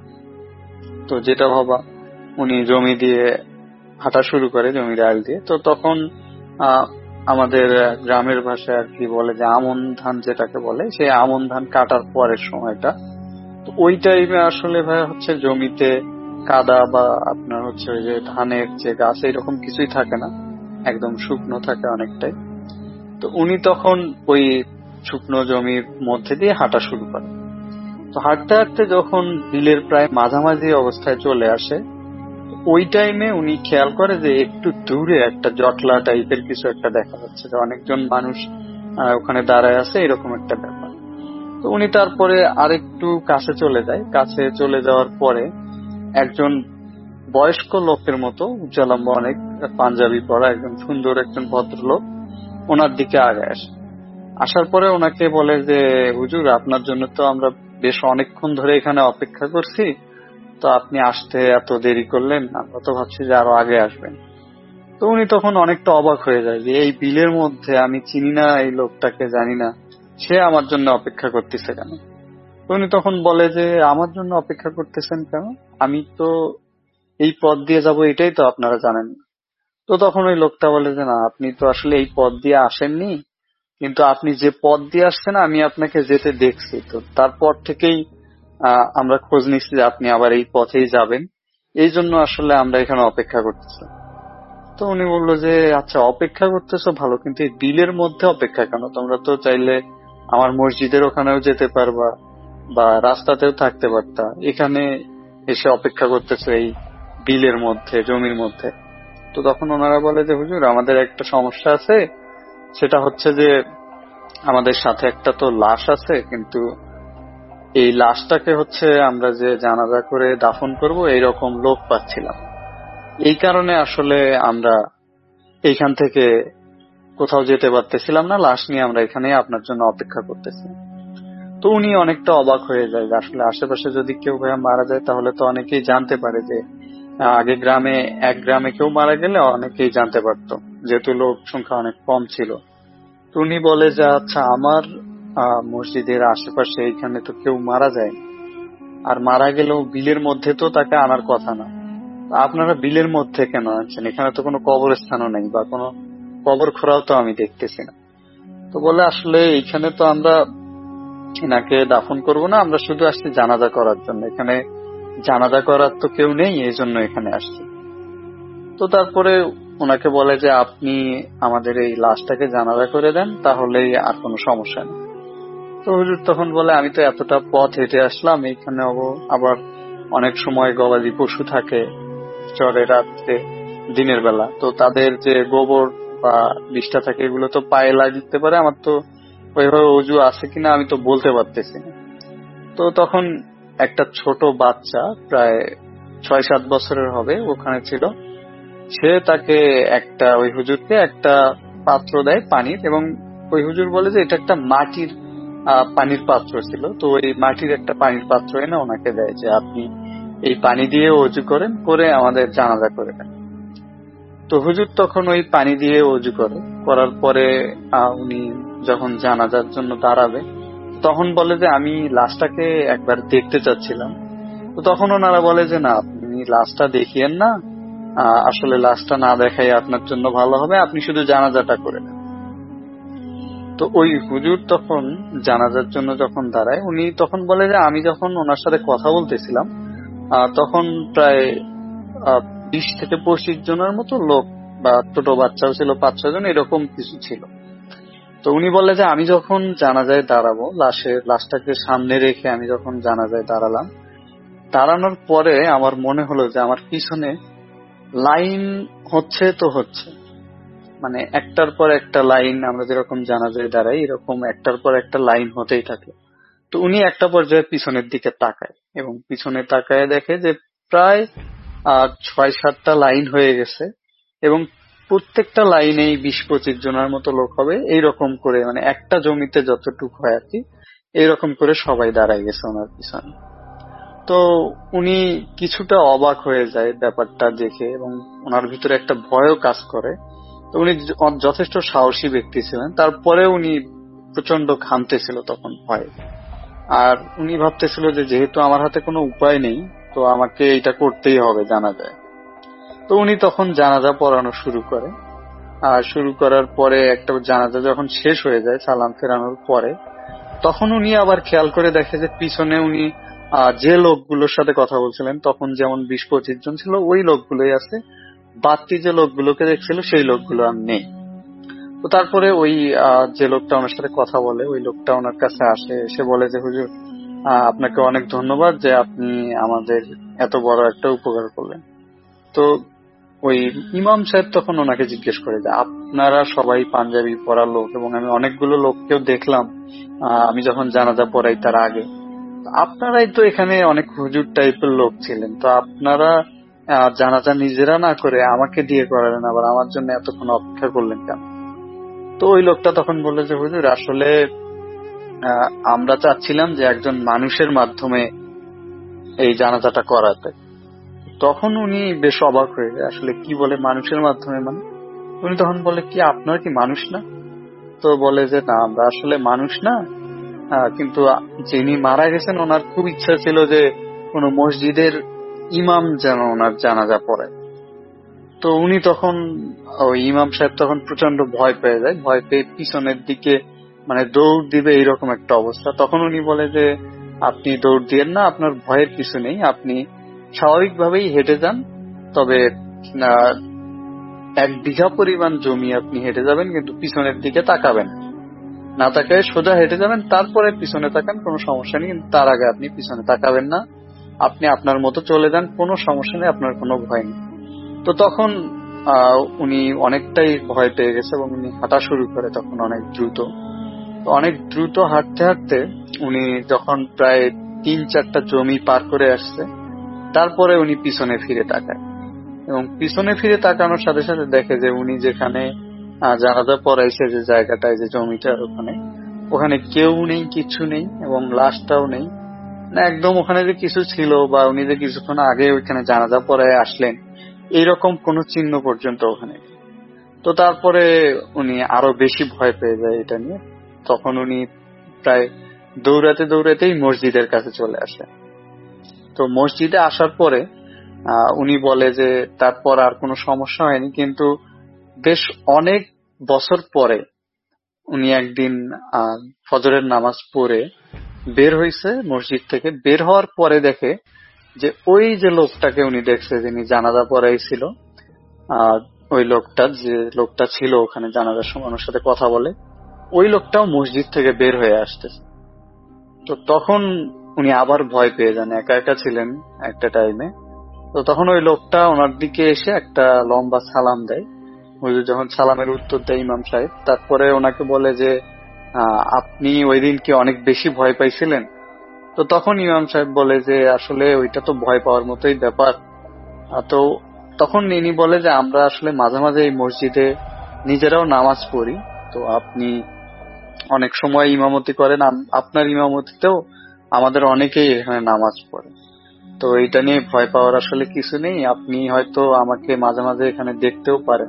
তো যেটা ভাবা, উনি জমি দিয়ে হাঁটা শুরু করে, জমির আইল দিয়ে। তো তখন আহ আমাদের গ্রামের ভাষায় আর কি বলে যে আমন ধান যেটাকে বলে, সেই আমন ধান কাটার পরের সময়টা। তো ওই টাইমে আসলে ভাই হচ্ছে জমিতে কাদা বা আপনার হচ্ছে ওই যে ধানের যে গাছ এরকম কিছুই থাকে না, একদম শুকনো থাকে অনেকটাই। তো উনি তখন ওই শুকনো জমির মধ্যে দিয়ে হাঁটা শুরু করে। তো হাঁটতে হাঁটতে যখন বিলের প্রায় মাঝামাঝি অবস্থায় চলে আসে, ওই টাইমে উনি খেয়াল করে যে একটু দূরে একটা জটলা টাইপের কিছু একটা দেখা যাচ্ছে, যে অনেকজন মানুষ আহ, ওখানে দাঁড়ায় আছে, এরকম একটা ব্যাপার। তো উনি তারপরে আরেকটু কাছে চলে যায়। কাছে চলে যাওয়ার পরে একজন বয়স্ক লোকের মতো উজ্জ্বলম্বা অনেক পাঞ্জাবি পরা একজন সুন্দর একজন ভদ্রলোক ওনার দিকে আগে আসে। আসার পরে ওনাকে বলে যে হুজুর, আপনার জন্য তো আমরা বেশ অনেকক্ষণ ধরে এখানে অপেক্ষা করছি, তো আপনি আসতে এত দেরি করলেন, আমরা তো ভাবছি যে আরো আগে আসবেন। তো উনি তখন অনেকটা অবাক হয়ে যায় যে এই বিলের মধ্যে আমি চিনি না এই লোকটাকে, জানি না, সে আমার জন্য অপেক্ষা করতেছে কেন। তো উনি তখন বলে যে আমার জন্য অপেক্ষা করতেছেন কেন, আমি তো এই পথ দিয়ে যাব, এটাই তো আপনারা জানেন না। তো তখন ওই লোকটা বলে যে না, আপনি তো আসলে এই পথ দিয়ে আসেননি, কিন্তু আপনি যে পথ দিয়ে আসছেন আমি আপনাকে যেতে দেখছি, তো তারপর থেকেই আহ, আমরা খোঁজ নিচ্ছি যে আপনি আবার এই পথেই যাবেন, এই জন্য আসলে আমরা এখানে অপেক্ষা করতেছি। তো উনি বললো যে আচ্ছা, অপেক্ষা করতেছো ভালো, কিন্তু এই বিলের মধ্যে অপেক্ষা কেন? তোমরা তো চাইলে আমার মসজিদের ওখানেও যেতে পারবা বা রাস্তাতেও থাকতে পারতা, এখানে এসে অপেক্ষা করতেছো এই বিলের মধ্যে, জমির মধ্যে। তো তখন ওনারা বলে যে হুজুর, আমাদের একটা সমস্যা আছে, সেটা হচ্ছে যে আমাদের সাথে একটা তো লাশ আছে, কিন্তু এই লাশটাকে হচ্ছে আমরা যে জানাজা করে দাফন করব এইরকম লোক পাচ্ছিলাম, এই কারণে আসলে আমরা এইখান থেকে কোথাও যেতে পারতেছিলাম না, লাশ নিয়ে আমরা এখানে আপনার জন্য অপেক্ষা করতেছি। তো উনি অনেকটা অবাক হয়ে যায় যে আসলে আশেপাশে যদি কেউ ভাইয়া মারা যায় তাহলে তো অনেকেই জানতে পারে যে আহ, আগে গ্রামে এক গ্রামে কেউ মারা গেলে অনেকেই জানতে পারতো, যেহেতু লোক সংখ্যা অনেক কম ছিল। তো উনি বলে যে আচ্ছা, আমার আহ, মসজিদের আশেপাশে এখানে তো কেউ মারা যায়, আর মারা গেলেও বিলের মধ্যে তো তাকে আনার কথা না, আপনারা বিলের মধ্যে কেন আনছেন? এখানে তো কোনো কবরস্থানও নেই বা কোনো কবর খোঁড়াও তো আমি দেখতেছি না। তো বলে আসলে এখানে তো আমরা এনাকে দাফন করব না, আমরা শুধু আসছি জানাজা করার জন্য, এখানে জানাজা করার তো কেউ নেই, এই জন্য এখানে আসছি। তো তারপরে ওনাকে বলে যে আপনি আমাদের এই লাশটাকে জানাজা করে দেন, তাহলেই আর কোনো সমস্যা নেই। তো হুজুর তখন বলে আমি তো এতটা পথ হেঁটে আসলাম, এইখানে আবার অনেক সময় গবাদি পশু থাকে চরে রাত্রে দিনের বেলা, তো তাদের যে গোবর বা বিষ্ঠা থাকে এগুলো তো পায়ে লাগতে পারে, আমার তো ওইভাবে অজু আছে কিনা আমি তো বলতে পারতেছি না। তো তখন একটা ছোট বাচ্চা প্রায় ছয় সাত বছরের হবে ওখানে ছিল, সে তাকে একটা ওই হুজুরকে একটা পাত্র দেয় পানির, এবং ওই হুজুর বলে যে এটা একটা মাটির আহ পানির পাত্র ছিল। তো ওই মাটির একটা পানির পাত্র এনে ওনাকে দেয় যে আপনি এই পানি দিয়ে অজু করেন, করে আমাদের জানাজা করে দেন। তো হুজুর তখন ওই পানি দিয়ে অজু করে, করার পরে আহ, উনি যখন জানাজার জন্য দাঁড়াবে তখন বলে যে আমি লাশটাকে একবার দেখতে চাচ্ছিলাম। তো তখন ওনারা বলে যে না, আপনি লাশটা দেখিয়েন না, আহ, আসলে লাশটা না দেখাই আপনার জন্য ভালো হবে, আপনি শুধু জানাজাটা করে নেন। তো ওই হুজুর তখন জানাজার জন্য যখন দাঁড়ায়, উনি তখন বলে যে আমি যখন ওনার সাথে কথা বলতেছিলাম আহ, তখন প্রায় আহ, বিশ থেকে পঁচিশ জনের মতো লোক বা ছোট বাচ্চাও ছিল, পাঁচ ছয় জন এরকম কিছু ছিল। তো উনি বলে যে আমি যখন জানাজায় দাঁড়াবো, লাশের লাশটাকে সামনে রেখে আমি যখন জানাজায় দাঁড়ালাম, দাঁড়ানোর পরে আমার মনে হলো যে আমার পিছনে লাইন হচ্ছে তো হচ্ছে, মানে একটার পর একটা লাইন, আমরা যেরকম জানাজায় দাঁড়াই এরকম একটার পর একটা লাইন হতেই থাকে। তো উনি একটা পর্যায়ে পিছনের দিকে তাকায় এবং পিছনে তাকায় দেখে যে প্রায় আহ ছয় সাতটা লাইন হয়ে গেছে, এবং প্রত্যেকটা লাইনেই বিশ পঁচিশ জনের মতো লোক হবে, এইরকম করে, মানে একটা জমিতে যতটুকু হয় আর কি, এইরকম করে সবাই দাঁড়ায় গেছে ওনার পিছনে। তো উনি কিছুটা অবাক হয়ে যায় ব্যাপারটা দেখে, এবং ওনার ভিতরে একটা ভয়ও কাজ করে। তো উনি যথেষ্ট সাহসী ব্যক্তি ছিলেন, তারপরে উনি প্রচন্ড ঘামতেছিল তখন ভয়ে। আর উনি ভাবতেছিল যে যেহেতু আমার হাতে কোনো উপায় নেই, তো আমাকে এটা করতেই হবে, জানা যায়। তো উনি তখন জানাজা পড়ানো শুরু করে। আর শুরু করার পরে একটা জানাজা যখন শেষ হয়ে যায় সালাম ফেরানোর পরে, তখন উনি আবার খেয়াল করে দেখে যে পিছনে উনি আহ, যে লোকগুলোর সাথে কথা বলছিলেন তখন যেমন বিশ পঁচিশ জন ছিল ওই লোকগুলোই আছে, বাড়তি যে লোকগুলোকে দেখছিল সেই লোকগুলো আর নেই। তো তারপরে ওই আহ, যে লোকটা ওনার সাথে কথা বলে ওই লোকটা ওনার কাছে আসে, এসে বলে যে হুজুর আহ, আপনাকে অনেক ধন্যবাদ যে আপনি আমাদের এত বড় একটা উপকার করলেন। তো ওই ইমাম সাহেব তখন ওনাকে জিজ্ঞেস করে যে আপনারা সবাই পাঞ্জাবি পরা লোক এবং আমি অনেকগুলো লোককেও দেখলাম আহ, আমি যখন জানাজা পড়াই তার আগে, আপনারাই তো এখানে অনেক হুজুর টাইপের লোক ছিলেন, তো আপনারা আহ, জানাজা নিজেরা না করে আমাকে দিয়ে করালেন, আবার আমার জন্য এতক্ষণ অপেক্ষা করলেন কেন? তো ওই লোকটা তখন বললো যে হুজুর আসলে আহ, আমরা চাচ্ছিলাম যে একজন মানুষের মাধ্যমে এই জানাজাটা করাতে। তখন উনি বেশ অবাক হয়ে যায়, আসলে কি বলে মানুষের মাধ্যমে মানে? উনি তখন বলে কি আপনারা কি মানুষ না? তো বলে যে না আমরা আসলে মানুষ না, আহ, কিন্তু যিনি মারা গেছেন ওনার খুব ইচ্ছা ছিল যে কোন মসজিদের ইমাম যেন ওনার জানাজা পড়ায়। তো উনি তখন ওই ইমাম সাহেব তখন প্রচন্ড ভয় পেয়ে যায়, ভয় পেয়ে পিছনের দিকে মানে দৌড় দিবে এইরকম একটা অবস্থা। তখন উনি বলে যে আপনি দৌড় দিয়েন না, আপনার ভয়ের কিছু নেই, আপনি স্বাভাবিকভাবেই হেঁটে যান, তবে আহ, এক বিঘা পরিমাণ জমি আপনি হেঁটে যাবেন কিন্তু পিছনের দিকে তাকাবেন না, তাকায় সোজা হেঁটে যাবেন, তারপরে পিছনে তাকান, কোনো সমস্যা নেই, কিন্তু তার আগে আপনি পিছনে তাকাবেন না, আপনি আপনার মতো চলে যান, কোনো সমস্যা নেই, আপনার কোনো ভয় নেই। তো তখন আহ উনি অনেকটাই ভয় পেয়ে গেছে এবং উনি হাঁটা শুরু করে তখন অনেক দ্রুত। তো অনেক দ্রুত হাঁটতে হাঁটতে উনি যখন প্রায় তিন চারটা জমি পার করে আসছে তারপরে উনি পিছনে ফিরে তাকায় এবং পিছনে ফিরে তাকানোর সাথে সাথে দেখে যে উনি যেখানে আহ, জানাজা পড়াইছে যে জায়গাটায় যে জমিটার ওখানে ওখানে কেউ নেই, কিছু নেই এবং লাশটাও নেই না, একদম ওখানে যে কিছু ছিল বা উনি যে কিছুক্ষণ আগে ওইখানে জানাজা পড়ায় আসলেন এইরকম কোনো চিহ্ন পর্যন্ত ওখানে নেই। তো তারপরে উনি আরো বেশি ভয় পেয়ে যায় এটা নিয়ে। তখন উনি প্রায় দৌড়াতে দৌড়াতেই মসজিদের কাছে চলে আসে। তো মসজিদে আসার পরে আহ, উনি বলে যে তারপর আর কোনো সমস্যা হয়নি, কিন্তু বেশ অনেক বছর পরে উনি একদিন আহ, ফজরের নামাজ পড়ে বের হয়েছে মসজিদ থেকে, বের হওয়ার পরে দেখে যে ওই যে লোকটাকে উনি দেখছে যিনি জানাজা পড়াইছিল, আহ ওই লোকটা যে লোকটা ছিল ওখানে জানাজার সময় ওনার সাথে কথা বলে, ওই লোকটাও মসজিদ থেকে বের হয়ে আসতেছে। তো তখন উনি আবার ভয় পেয়ে যান, একা একা ছিলেন একটা টাইমে। তো তখন ওই লোকটা ওনার দিকে এসে একটা লম্বা সালাম দেয়। হুজুর যখন সালামের উত্তর দেয় ইমাম সাহেব, তারপরে ওনাকে বলে যে আহ, আপনি ওই দিন কি অনেক বেশি ভয় পাইছিলেন? তো তখন ইমাম সাহেব বলে যে আসলে ওইটা তো ভয় পাওয়ার মতোই ব্যাপার। আহ, তো তখন ইনি বলে যে আমরা আসলে মাঝে মাঝে এই মসজিদে নিজেরাও নামাজ পড়ি, তো আপনি অনেক সময় ইমামতি করেন, আম- আপনার ইমামতিতেও আমাদের অনেকেই এখানে নামাজ পড়ে, তো এটা নিয়ে ভয় পাওয়ার আসলে কিছু নেই, আপনি হয়তো আমাকে মাঝে মাঝে এখানে দেখতেও পারেন।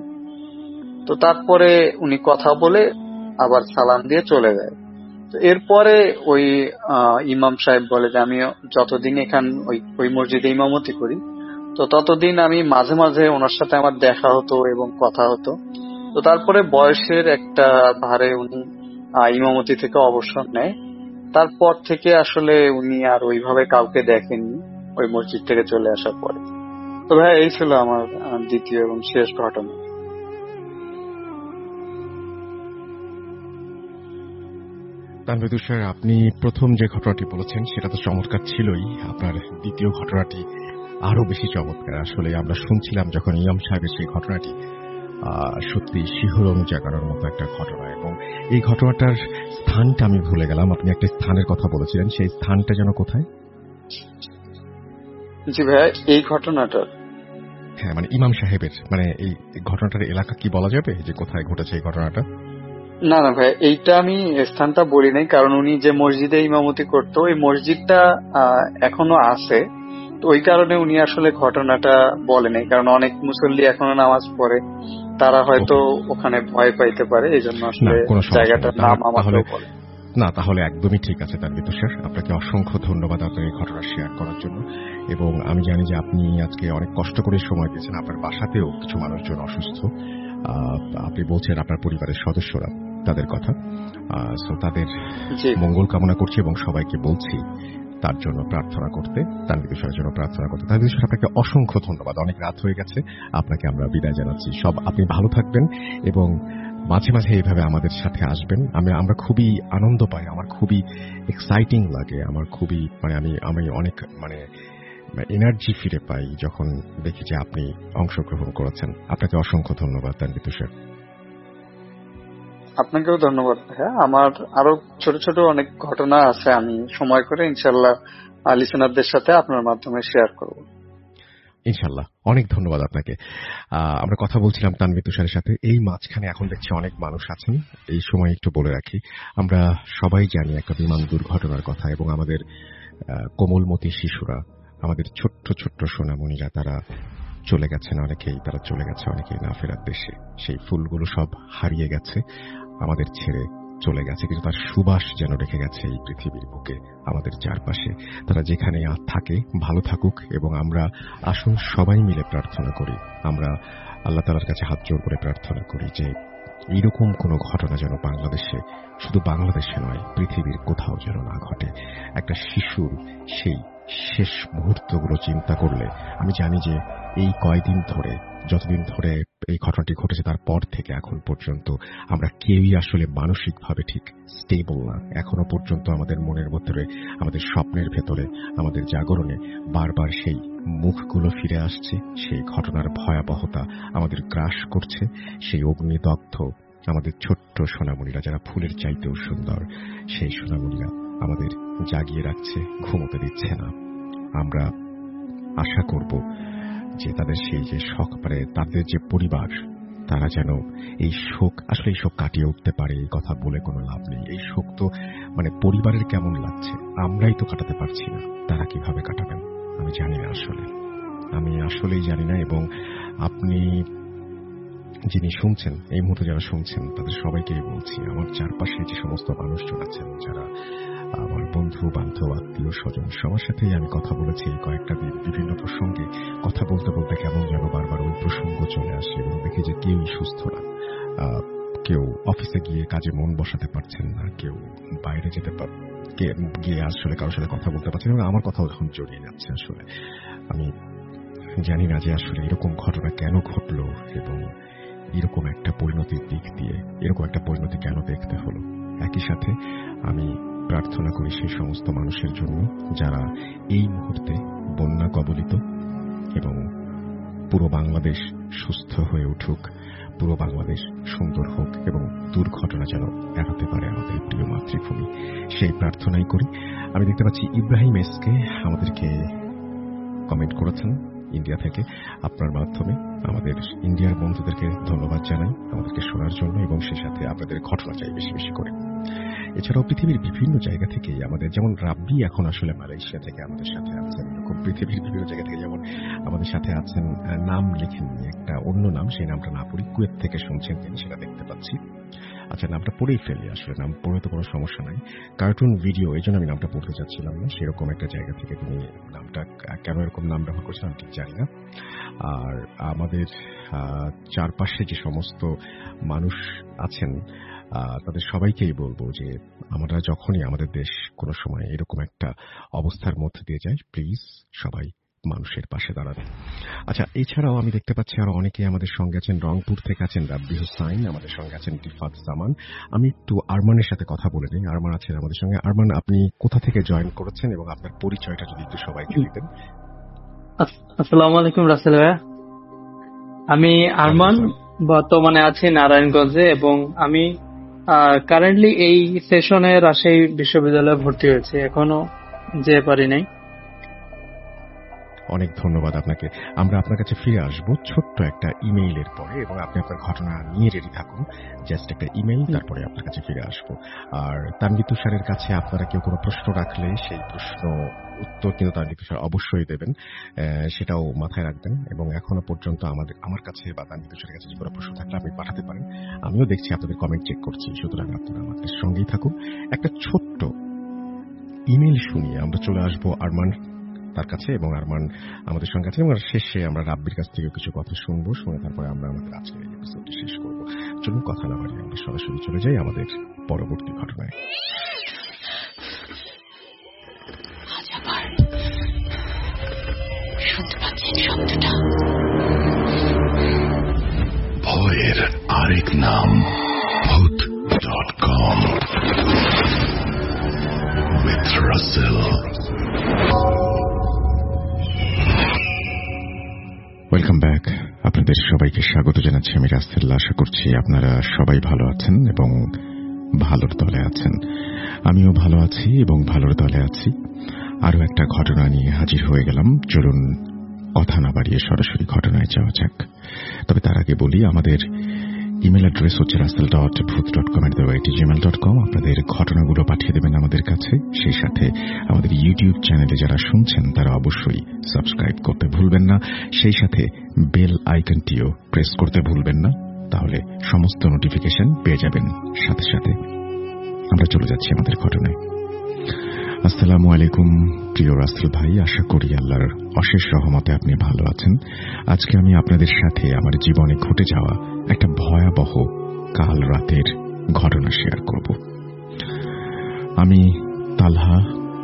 তো তারপরে উনি কথা বলে আবার সালাম দিয়ে চলে যায়। তো এরপরে ওই আহ, ইমাম সাহেব বলে যে আমি যতদিন এখান ওই ওই মসজিদে ইমামতি করি তো ততদিন আমি মাঝে মাঝে ওনার সাথে আমার দেখা হতো এবং কথা হতো। তো তারপরে বয়সের একটা ভারে উনি আহ, ইমামতি থেকে অবসর নেয়। তারপর থেকে আসলে উনি আর ওইভাবে কাউকে দেখেননি ওই মসজিদ থেকে চলে আসার পরে। তো ভাই এই ছিল আমার আহ, দ্বিতীয় এবং শেষ ঘটনা। তানভীর স্যার, আপনি প্রথম যে ঘটনাটি বলেছেন সেটা তো চমৎকার ছিলই, আপনার দ্বিতীয় ঘটনাটি আরো বেশি চমৎকার। আসলে আমরা শুনছিলাম যখন ইমাম সাহেবের সেই ঘটনাটি, আহ, সত্যি শিহরণ জাগানোর মতো একটা ঘটনা, এবং এই ঘটনাটার স্থানটা আমি ভুলে গেলাম। আপনি একটা স্থানের কথা বলেছিলেন, সেই স্থানটা যেন কোথায়? জি ভাই, এই ঘটনাটা হ্যাঁ, মানে ইমাম সাহেবের মানে এই ঘটনাটার এলাকা কি বলা যাবে যে কোথায় ঘটেছে এই ঘটনাটা? না না ভাই, এইটা আমি স্থানটা বলি নাই, কারণ উনি যে মসজিদে ইমামতি করতো ওই মসজিদটা আহ, এখনো আছে, তো ওই কারণে উনি আসলে ঘটনাটা বলে নাই, কারণ অনেক মুসল্লি এখনো নামাজ পড়ে, তারা হয়তো ওখানে ভয় পাইতে পারে, এই জন্য আসলে জায়গাটার নাম আমাকেও বলে না। তাহলে একদমই ঠিক আছে তানভীর স্যার, আপনাকে অসংখ্য ধন্যবাদ আপনার এই ঘটনা শেয়ার করার জন্য। এবং আমি জানি যে আপনি আজকে অনেক কষ্ট করে সময় দিয়েছেন, আপনার বাসাতেও কিছু মানুষজন অসুস্থ, আপনি বলছেন আপনার পরিবারের সদস্যরা তাদের কথা, সো তাদের মঙ্গল কামনা করছি এবং সবাইকে বলছি তার জন্য প্রার্থনা করতে, তানভীর তুষারের জন্য প্রার্থনা করতে। তানভীর তুষার, আপনাকে অসংখ্য ধন্যবাদ। অনেক রাত হয়ে গেছে, আপনাকে আমরা বিদায় জানাচ্ছি। সব আপনি ভালো থাকবেন এবং মাঝে মাঝে এইভাবে আমাদের সাথে আসবেন। আমি আমরা খুবই আনন্দ পাই, আমার খুবই এক্সাইটিং লাগে, আমার খুবই মানে আমি আমি অনেক মানে এনার্জি ফিরে পাই যখন দেখি যে আপনি অংশগ্রহণ করেছেন। আপনাকে অসংখ্য ধন্যবাদ তানভীর তুষার। আপনাকেও ধন্যবাদ ভাইয়া। আমার আরো ছোট ছোট অনেক ঘটনা আছে, আমি সময় করে ইনশাল্লাহ লিসেনারদের সাথে আপনার মাধ্যমে শেয়ার করব। ইনশাল্লাহ, অনেক ধন্যবাদ আপনাকে। আমরা কথা বলছিলাম তানভীর তুষারের সাথে। এই মাঝখানে এখন দেখছি অনেক মানুষ আছেন। এই সময় একটু বলে রাখি, আমরা সবাই জানি একটা বিমান দুর্ঘটনার কথা, এবং আমাদের কোমলমতি শিশুরা, আমাদের ছোট্ট ছোট্ট সোনামণিরা, তারা চলে গেছেন। অনেকেই তারা চলে গেছে, অনেকেই না ফেরার দেশে। সেই ফুলগুলো সব হারিয়ে গেছে, আমাদের ছেড়ে চলে গেছে, কিন্তু তার সুবাস যেন রেখে গেছে এই পৃথিবীর বুকে, আমাদের চারপাশে। তারা যেখানে থাকে ভালো থাকুক, এবং আমরা আসুন সবাই মিলে প্রার্থনা করি। আমরা আল্লাহ তাআলার কাছে হাত জোড় করে প্রার্থনা করি যে এইরকম কোনো ঘটনা যেন বাংলাদেশে, শুধু বাংলাদেশে নয়, পৃথিবীর কোথাও যেন না ঘটে। একটা শিশুর সেই শেষ মুহূর্তগুলো চিন্তা করলে আমি জানি যে এই কয়দিন ধরে, যতদিন ধরে এই ঘটনাটি ঘটেছে, তারপর থেকে এখন পর্যন্ত আমরা কেউই আসলে মানসিকভাবে ঠিক স্টেবল না। এখনো পর্যন্ত আমাদের মনের ভেতরে, আমাদের স্বপ্নের ভেতরে, আমাদের জাগরণে বারবার সেই মুখগুলো ফিরে আসছে। সেই ঘটনার ভয়াবহতা আমাদের গ্রাস করছে। সেই অগ্নিদগ্ধ আমাদের ছোট্ট সোনামণিরা, যারা ফুলের চাইতেও সুন্দর, সেই সোনামণিরা আমাদের জাগিয়ে রাখছে, ঘুমোতে দিচ্ছে না। আমরা আশা করব যে তাদের সেই যে শোক, মানে তাদের যে পরিবার, তারা যেন এই শোক, আসলে এই শোক কাটিয়ে উঠতে পারে। এই কথা বলে কোনো লাভ নেই। এই শোক তো মানে পরিবারের কেমন লাগছে, আমরাই তো কাটাতে পারছি না, তারা কিভাবে কাটাবেন আমি জানি না। আসলে আমি আসলেই জানি না। এবং আপনি যিনি শুনছেন, এই মুহূর্তে যারা শুনছেন, তাদের সবাইকেই বলছি, আমার চারপাশে যে সমস্ত মানুষজন আছেন, যারা আমার বন্ধু বান্ধব, আত্মীয় স্বজন, সবার সাথেই আমি কথা বলেছি কয়েকটা দিন, বিভিন্ন প্রসঙ্গে কথা বলতে বলতে কেমন যেন বারবার ওই প্রসঙ্গ চলে আসে, এবং দেখি যে কেউই সুস্থ না। কেউ অফিসে গিয়ে কাজে মন বসাতে পারছেন না, কেউ বাইরে যেতে গিয়ে আসলে কারোর সাথে কথা বলতে পারছেন, এবং আমার কথাও যখন জড়িয়ে যাচ্ছে। আসলে আমি জানি না যে আসলে এরকম ঘটনা কেন ঘটলো, এবং এরকম একটা পরিণতির দিক দিয়ে এরকম একটা পরিণতি কেন দেখতে হলো। একই সাথে আমি প্রার্থনা করি সেই সমস্ত মানুষের জন্য যারা এই মুহূর্তে বন্যা কবলিত, এবং পুরো বাংলাদেশ সুস্থ হয়ে উঠুক, পুরো বাংলাদেশ সুন্দর হোক, এবং দুর্ঘটনা যেন এড়াতে পারে আমাদের প্রিয় মাতৃভূমি, সেই প্রার্থনাই করি। আমি দেখতে পাচ্ছি ইব্রাহিম এসকে আমাদেরকে কমেন্ট করেছেন ইন্ডিয়া থেকে। আপনার মাধ্যমে আমাদের ইন্ডিয়ার বন্ধুদেরকে ধন্যবাদ জানাই আমাদেরকে শোনার জন্য, এবং সেই সাথে আপনাদের ঘটনা চাই বেশি বেশি করে। এছাড়াও পৃথিবীর বিভিন্ন জায়গা থেকেই আমাদের, যেমন রাব্বি এখন আসলে মালয়েশিয়া থেকে আমাদের সাথে আছেন, এরকম পৃথিবীর বিভিন্ন জায়গা থেকে যেমন আমাদের সাথে আছেন। নাম লেখেননি, একটা অন্য নাম, সেই নামটা না পড়ি, কুয়েত থেকে শুনছেন তিনি, সেটা দেখতে পাচ্ছি। আচ্ছা, নামটা পড়েই ফেলি, আসলে নাম পড়ে তো কোনো সমস্যা নাই। কার্টুন ভিডিও, এই জন্য আমি নামটা পড়তে চাচ্ছিলাম না। সেরকম একটা জায়গা থেকে তিনি নামটা, কেন এরকম নাম ব্যবহার করছেন আমি ঠিক জানি না। আর আমাদের চারপাশে যে সমস্ত মানুষ আছেন, তাদের সবাইকেই বলবো যে আমরা যখনই আমাদের দেশ কোনো সময় এরকম একটা অবস্থার মধ্যে দিয়ে যায়, প্লিজ সবাই মানুষের পাশে দাঁড়াবে। আচ্ছা, এছাড়াও আমি দেখতে পাচ্ছি আরো অনেকেই আমাদের সঙ্গে আছেন। রংপুর থেকে আছেন রাব্বি হুসাইন, আমাদের সঙ্গে আছেন রিফাত জামান। আমি একটু আরমানের সাথে কথা বলে নিই। আরমান আছেন আমাদের সঙ্গে। আরমান, আপনি কোথা থেকে জয়েন করেছেন এবং আপনার পরিচয়টা যদি একটু সবাইকে দিতেন। আসসালামু আলাইকুম রাসেল ভাইয়া, আমি আরমান, বর্তমানে আছি নারায়ণগঞ্জে, এবং আমি কারেন্টলি এই সেশনে রাজশাহী বিশ্ববিদ্যালয়ে ভর্তি হয়েছে, এখনো যেতে পারি নাই। অনেক ধন্যবাদ আপনাকে। আমরা আপনার কাছে ফিরে আসব ছোট্ট একটা ইমেইলের পরে, এবং আপনি আপনার ঘটনা নিয়ে রেডি থাকুন। জাস্ট একটা ইমেইল, তারপরে আপনার কাছে ফিরে আসব। আর তানভীর তুষারের কাছে আপনারা কেউ কোনো প্রশ্ন রাখলে সেই প্রশ্ন উত্তর কিন্তু তানভীর তুষার অবশ্যই দেবেন, সেটাও মাথায় রাখবেন। এবং এখনো পর্যন্ত আমাদের আমার কাছে বা তানভীর তুষারের কাছে যে কোনো প্রশ্ন থাকলে আপনি পাঠাতে পারেন। আমিও দেখছি, আপনাদের কমেন্ট চেক করছি, সুতরাং আপনারা আমাদের সঙ্গেই থাকুন। একটা ছোট্ট ইমেইল শুনিয়ে আমরা চলে আসবো আরমান তার কাছে, এবং আরমান আমাদের সঙ্গে আছে, এবং শেষে আমরা রাব্বির কাছ থেকে কিছু কথা শুনবো, শুনে তারপরে আমরা আমাদের আজকের এই এপিসোডটি শেষ করব। চলুন কথা না বাড়িয়ে আমরা সরাসরি চলে যাই আমাদের পরবর্তী ঘটনায়। পাচ্ছেন শব্দটা? ভয়ের আরেক নাম Bhoot dot com with Russell. Welcome back. আপনাদের সবাইকে স্বাগত জানাচ্ছি আমি রাসেল। আশা করছি আপনারা সবাই ভালো আছেন এবং ভালোর দলে আছেন। আমিও ভালো আছি এবং ভালোর দলে আছি। আরো একটা ঘটনা নিয়ে হাজির হয়ে গেলাম। চলুন কথা না বাড়িয়ে সরাসরি ঘটনায় যাওয়া যাক। তবে তার আগে বলি, আমাদের ইমেল অ্যাড্রেস হচ্ছে Russell dot Bhoot dot com at the rate Gmail dot com. আপনাদের ঘটনাগুলো পাঠিয়ে দেবেন আমাদের কাছে। সেই সাথে আমাদের ইউটিউব চ্যানেলে যারা শুনছেন তারা অবশ্যই সাবস্ক্রাইব করতে ভুলবেন না। সেই সাথে বেল আইকনটিও প্রেস করতে ভুলবেন না, তাহলে সমস্ত নোটিফিকেশন পেয়ে যাবেন সাথে সাথে। আমরা চলে যাচ্ছি আমাদের ঘটনায়। আসসালামু আলাইকুম প্রিয় রাসেল ভাই, আশা করি আল্লাহর অশেষ রহমতে আপনি ভালো আছেন। আজকে আমি আপনাদের সাথে আমার জীবনে ঘটে যাওয়া একটা ভয়াবহ কাল রাতের ঘটনা শেয়ার করব। আমি তালহা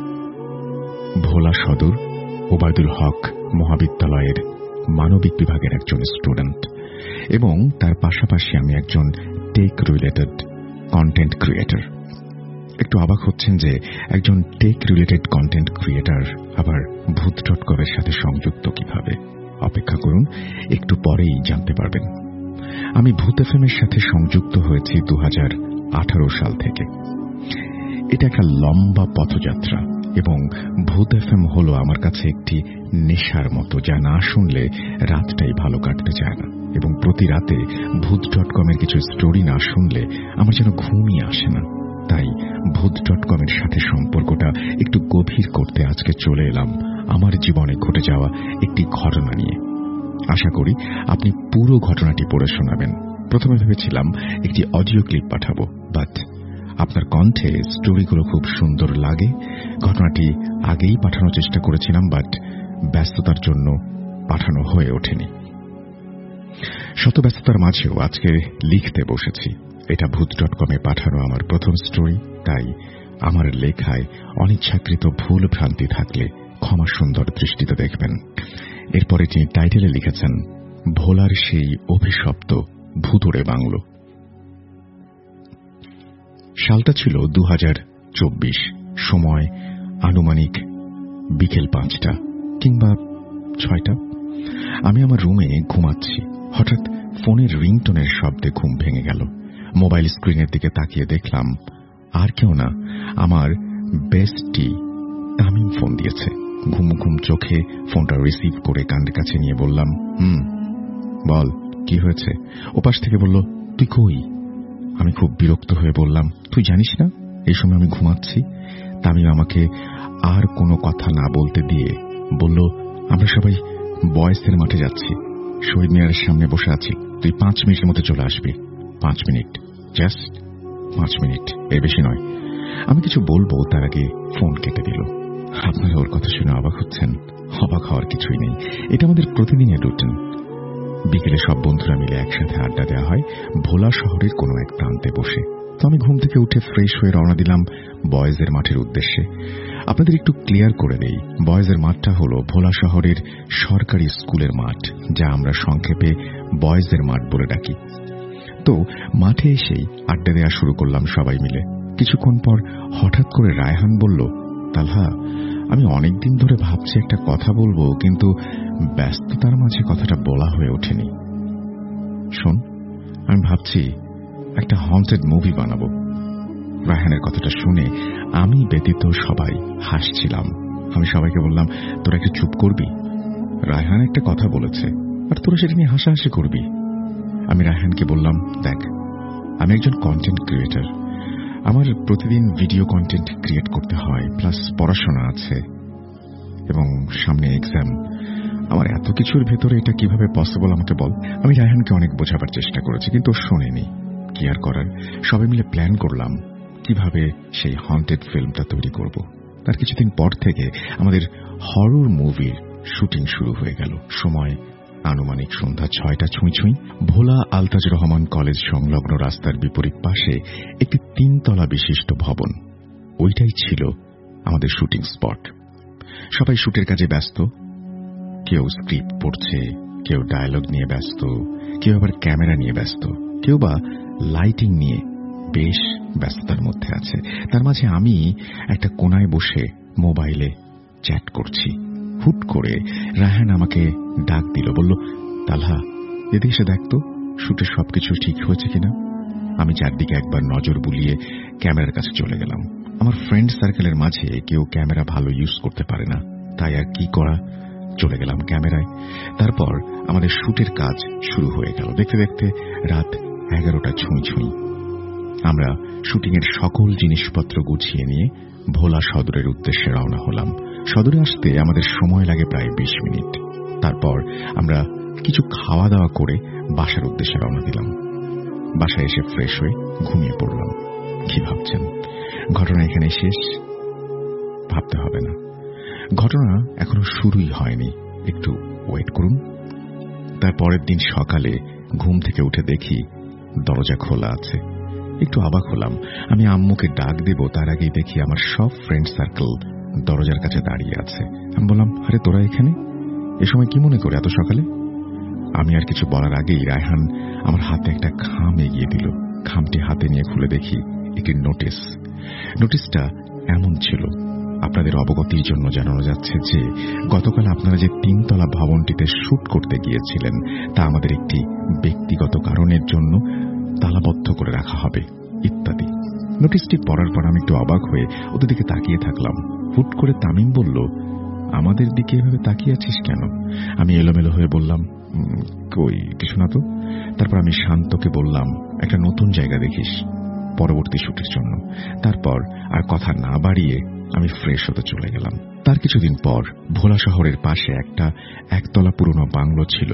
ভোলা সদর ওবায়দুল হক মহাবিদ্যালয়ের মানবিক বিভাগের একজন স্টুডেন্ট এবং তার পাশাপাশি আমি একজন টেক রিলেটেড কন্টেন্ট ক্রিয়েটর। একটু অবাক হচ্ছেন যে একজন টেক রিলেটেড কন্টেন্ট ক্রিয়েটর আবার ভূত ডট কম এর সাথে সংযুক্ত কিভাবে? অপেক্ষা করুন, একটু পরেই জানতে পারবেন। আমি ভূত এফএম এর সাথে সংযুক্ত হয়েছি দু হাজার আঠারো সাল থেকে। এটা একটা লম্বা পথযাত্রা এবং ভূত এফএম হলো আমার কাছে একটি নেশার মতো, যা না শুনলে রাতটাই ভালো কাটতে চায় না। এবং প্রতি রাতে ভূত ডট কম এর কিছু স্টোরি না শুনলে আমার যেন ঘুমই আসে না। তাই ভূত ডট কম এর সাথে সম্পর্কটা একটু গভীর করতে আজকে চলে এলাম আমার জীবনে ঘটে যাওয়া একটি ঘটনা নিয়ে। আশা করি আপনি পুরো ঘটনাটি পড়ে শোনাবেন। প্রথমে ভেবেছিলাম একটি অডিও ক্লিপ পাঠাবো, বাট আপনার কণ্ঠে স্টোরিগুলো খুব সুন্দর লাগে। ঘটনাটি আগেই পাঠানোর চেষ্টা করেছিলাম, বাট ব্যস্ততার জন্য পাঠানো হয়ে ওঠেনি। শত ব্যস্ততার মাঝেও আজকে লিখতে বসেছি। এটা ভূত ডট কমে পাঠানো আমার প্রথম স্টোরি, তাই আমার লেখায় অনিচ্ছাকৃত ভুল ভ্রান্তি থাকলে ক্ষমা সুন্দর দৃষ্টিতে দেখবেন। এরপরে তিনি টাইটেলে লিখেছেন, ভোলার সেই অভিশপ্ত ভূতুড়ে বাংলো। সালটা ছিল দু হাজার চব্বিশ, সময় আনুমানিক বিকেল পাঁচটা কিংবা ছয়টা। আমি আমার রুমে ঘুমাচ্ছি। হঠাৎ ফোনের রিংটোনের শব্দে ঘুম ভেঙে গেল। মোবাইল স্ক্রিনের দিকে তাকিয়ে দেখলাম আর কেউ না, আমার বেস্টি তামিম ফোন দিয়েছে। ঘুম ঘুম চোখে ফোনটা রিসিভ করে কানের কাছে নিয়ে বললাম, হুম বল, কি হয়েছে? ওপাশ থেকে বলল, তুই কই? আমি খুব বিরক্ত হয়ে বললাম, তুই জানিস না এই সময় আমি ঘুমাচ্ছি? তামিম আমাকে আর কোনো কথা না বলতে দিয়ে বলল, আমরা সবাই বয়েসের মাঠে যাচ্ছি, শহীদ মিনারের সামনে বসে আছি, তুই পাঁচ মিনিটের মধ্যে চলে আসবি। পাঁচ মিনিট, জাস্ট পাঁচ মিনিট, এর বেশি নয়। আমি কিছু বলবো তার আগে ফোন কেটে দিল। আপনারা ওর কথা শুনে অবাক হচ্ছেন? অবাক হওয়ার কিছুই নেই, এটা আমাদের প্রতিদিনের রুটিন। বিকেলে সব বন্ধুরা মিলে একসাথে আড্ডা দেওয়া হয় ভোলা শহরের কোনো এক প্রান্তে বসে। তো আমি ঘুম থেকে উঠে ফ্রেশ হয়ে রওনা দিলাম বয়েজের মাঠের উদ্দেশ্যে। আপনাদের একটু ক্লিয়ার করে দেই, বয়েজের মাঠটা হলো ভোলা শহরের সরকারি স্কুলের মাঠ, যা আমরা সংক্ষেপে বয়েজের মাঠ বলে ডাকি। তো মাঠে এসেই আড্ডা দেওয়া শুরু করলাম সবাই মিলে। কিছুক্ষণ পর হঠাৎ করে রায়হান বলল, তালহা, আমি অনেকদিন ধরে ভাবছি একটা কথা বলবো, কিন্তু ব্যস্ততার মাঝে কথাটা বলা হয়ে ওঠেনি। শোন, আমি ভাবছি একটা হন্টেড মুভি বানাবো। রায়হানের কথাটা শুনে আমি ব্যতীত সবাই হাসছিলাম। আমি সবাইকে বললাম, তোরা একটু চুপ করবি? রায়হান একটা কথা বলেছে আর তোরা সেটা নিয়ে হাসাহাসি করবি। আমি রায়হানকে বললাম, দেখ, আমি একজন কন্টেন্ট ক্রিয়েটর, আমার প্রতিদিন ভিডিও কন্টেন্ট ক্রিয়েট করতে হয়, প্লাস পড়াশোনা আছে এবং সামনে এক্সাম। আমার এত কিছুর ভেতরে এটা কিভাবে পসিবল আমাকে বল। আমি রায়হানকে অনেক বোঝাবার চেষ্টা করেছি, কিন্তু শোনেনি। কি আর করার, সবাই মিলে প্ল্যান করলাম কিভাবে সেই হন্টেড ফিল্মটা তৈরি করব। তার কিছুদিন পর থেকে আমাদের হরর মুভির শুটিং শুরু হয়ে গেল। সময় আনুমানিক সন্ধ্যা ছয়টা ছুঁই ছুঁই। ভোলা আলতাজ রহমান কলেজ সংলগ্ন রাস্তার বিপরীত পাশে একটি তিনতলা বিশিষ্ট ভবন, ওইটাই ছিল আমাদের শুটিং স্পট। সবাই শুটের কাজে ব্যস্ত। কেউ স্ক্রিপ্ট পড়ছে, কেউ ডায়লগ নিয়ে ব্যস্ত, কেউ আবার ক্যামেরা নিয়ে ব্যস্ত, কেউ বা লাইটিং নিয়ে বেশ ব্যস্ততার মধ্যে আছে। তার মাঝে আমি একটা কোনায় বসে মোবাইলে চ্যাট করছি। হুট করে রায়হান আমাকে ডাক দিল, বলল, তালহা এদিকে এসে দেখতো শুটের সবকিছু ঠিক হয়েছে কিনা। আমি চারদিকে একবার নজর বুলিয়ে ক্যামেরার কাছে চলে গেলাম। আমার ফ্রেন্ড সার্কেলের মাঝে কেউ ক্যামেরা ভালো ইউজ করতে পারে না, তাই আর কি করা, চলে গেলাম ক্যামেরায়। তারপর আমাদের শুটের কাজ শুরু হয়ে গেল। দেখতে দেখতে রাত এগারোটা ছুঁই ছুঁই। আমরা শুটিং এর সকল জিনিসপত্র গুছিয়ে নিয়ে ভোলা সদরের উদ্দেশ্যে রওনা হলাম। সদরে আসতে আমাদের সময় লাগে প্রায় বিশ মিনিট। তারপর আমরা কিছু খাওয়া দাওয়া করে বাসার উদ্দেশ্যে রওনা দিলাম। বাসায় এসে ফ্রেশ হয়ে ঘুমিয়ে পড়লাম। কি ভাবছেন, ঘটনা এখানে শেষ? ভাবতে হবে না, ঘটনা এখনো শুরুই হয়নি, একটু ওয়েট করুন। তার পরের দিন সকালে ঘুম থেকে উঠে দেখি দরজা খোলা আছে। একটু অবাক হলাম। আমি আম্মুকে ডাক দেব, তার আগেই দেখি আমার সব ফ্রেন্ড সার্কেল দরজার কাছে দাঁড়িয়ে আছে। আমি বললাম, আরে তোরা এখানে এ সময় কি মনে করে এত সকালে? আমি আর কিছু বলার আগেই রায়হান আমার হাতে একটা খাম এগিয়ে দিল। খামটি হাতে নিয়ে খুলে দেখি একটি নোটিশ। নোটিশটা এমন ছিল, আপনাদের অবগতির জন্য জানানো যাচ্ছে যে গতকাল আপনারা যে তিনতলা ভবনটিতে শুট করতে গিয়েছিলেন তা আমাদের একটি ব্যক্তিগত কারণের জন্য তালাবদ্ধ করে রাখা হবে ইত্যাদি। নোটিশটি পড়ার পর আমি একটু অবাক হয়ে ওদের দিকে তাকিয়ে থাকলাম। হুট করে তামিম বলল, আমাদের দিকে এভাবে তাকিয়ে আছিস কেন? আমি এলোমেলো হয়ে বললাম, কই কিছু না তো। তারপর আমি শান্তকে বললাম, একটা নতুন জায়গা দেখিস পরবর্তী শুটের জন্য। তারপর আর কথা না বাড়িয়ে আমি ফ্রেশ হতে চলে গেলাম। তার কিছুদিন পর ভোলা শহরের পাশে একটা একতলা পুরনো বাংলো ছিল।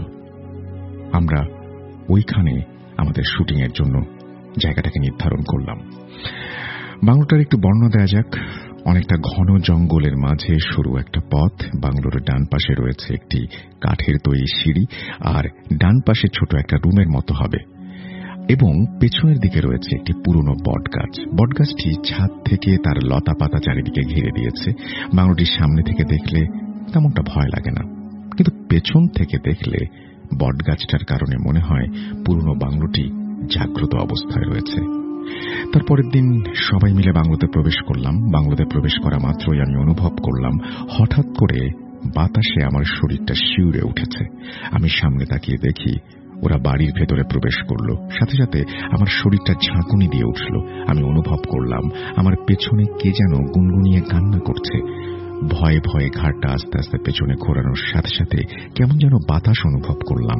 আমরা ওইখানে আমাদের শুটিং এর জন্য জায়গাটাকে নির্ধারণ করলাম। বাংলোটার একটু বর্ণনা দেয়া যাক। অনেকটা ঘন জঙ্গলের মাঝে সরু একটা পথ। বাংলোর ডান পাশে রয়েছে একটি কাঠের তৈরি সিঁড়ি, আর ডান পাশে ছোট একটা রুমের মতো হবে, এবং পেছনের দিকে রয়েছে একটি পুরনো বটগাছ। বটগাছটি ছাদ থেকে তার লতা পাতা চারিদিকে ঘিরে দিয়েছে। বাংলোটির সামনে থেকে দেখলে তেমনটা ভয় লাগে না, কিন্তু পেছন থেকে দেখলে বটগাছটার কারণে মনে হয় পুরনো বাংলোটি জাগ্রত অবস্থায় রয়েছে। তারপরের দিন সবাই মিলে বাংলোতে প্রবেশ করলাম। বাংলোতে প্রবেশ করা মাত্রই আমি অনুভব করলাম হঠাৎ করে বাতাসে আমার শরীরটা শিউরে উঠেছে। আমি সামনে তাকিয়ে দেখি ওরা বাড়ির ভেতরে প্রবেশ করল। সাথে সাথে আমার শরীরটা ঝাঁকুনি দিয়ে উঠল। আমি অনুভব করলাম আমার পেছনে কে যেন গুনগুনিয়ে কান্না করছে। ভয়ে ভয়ে ঘাড়টা আস্তে আস্তে পেছনে ঘোরানোর সাথে সাথে কেমন যেন বাতাস অনুভব করলাম,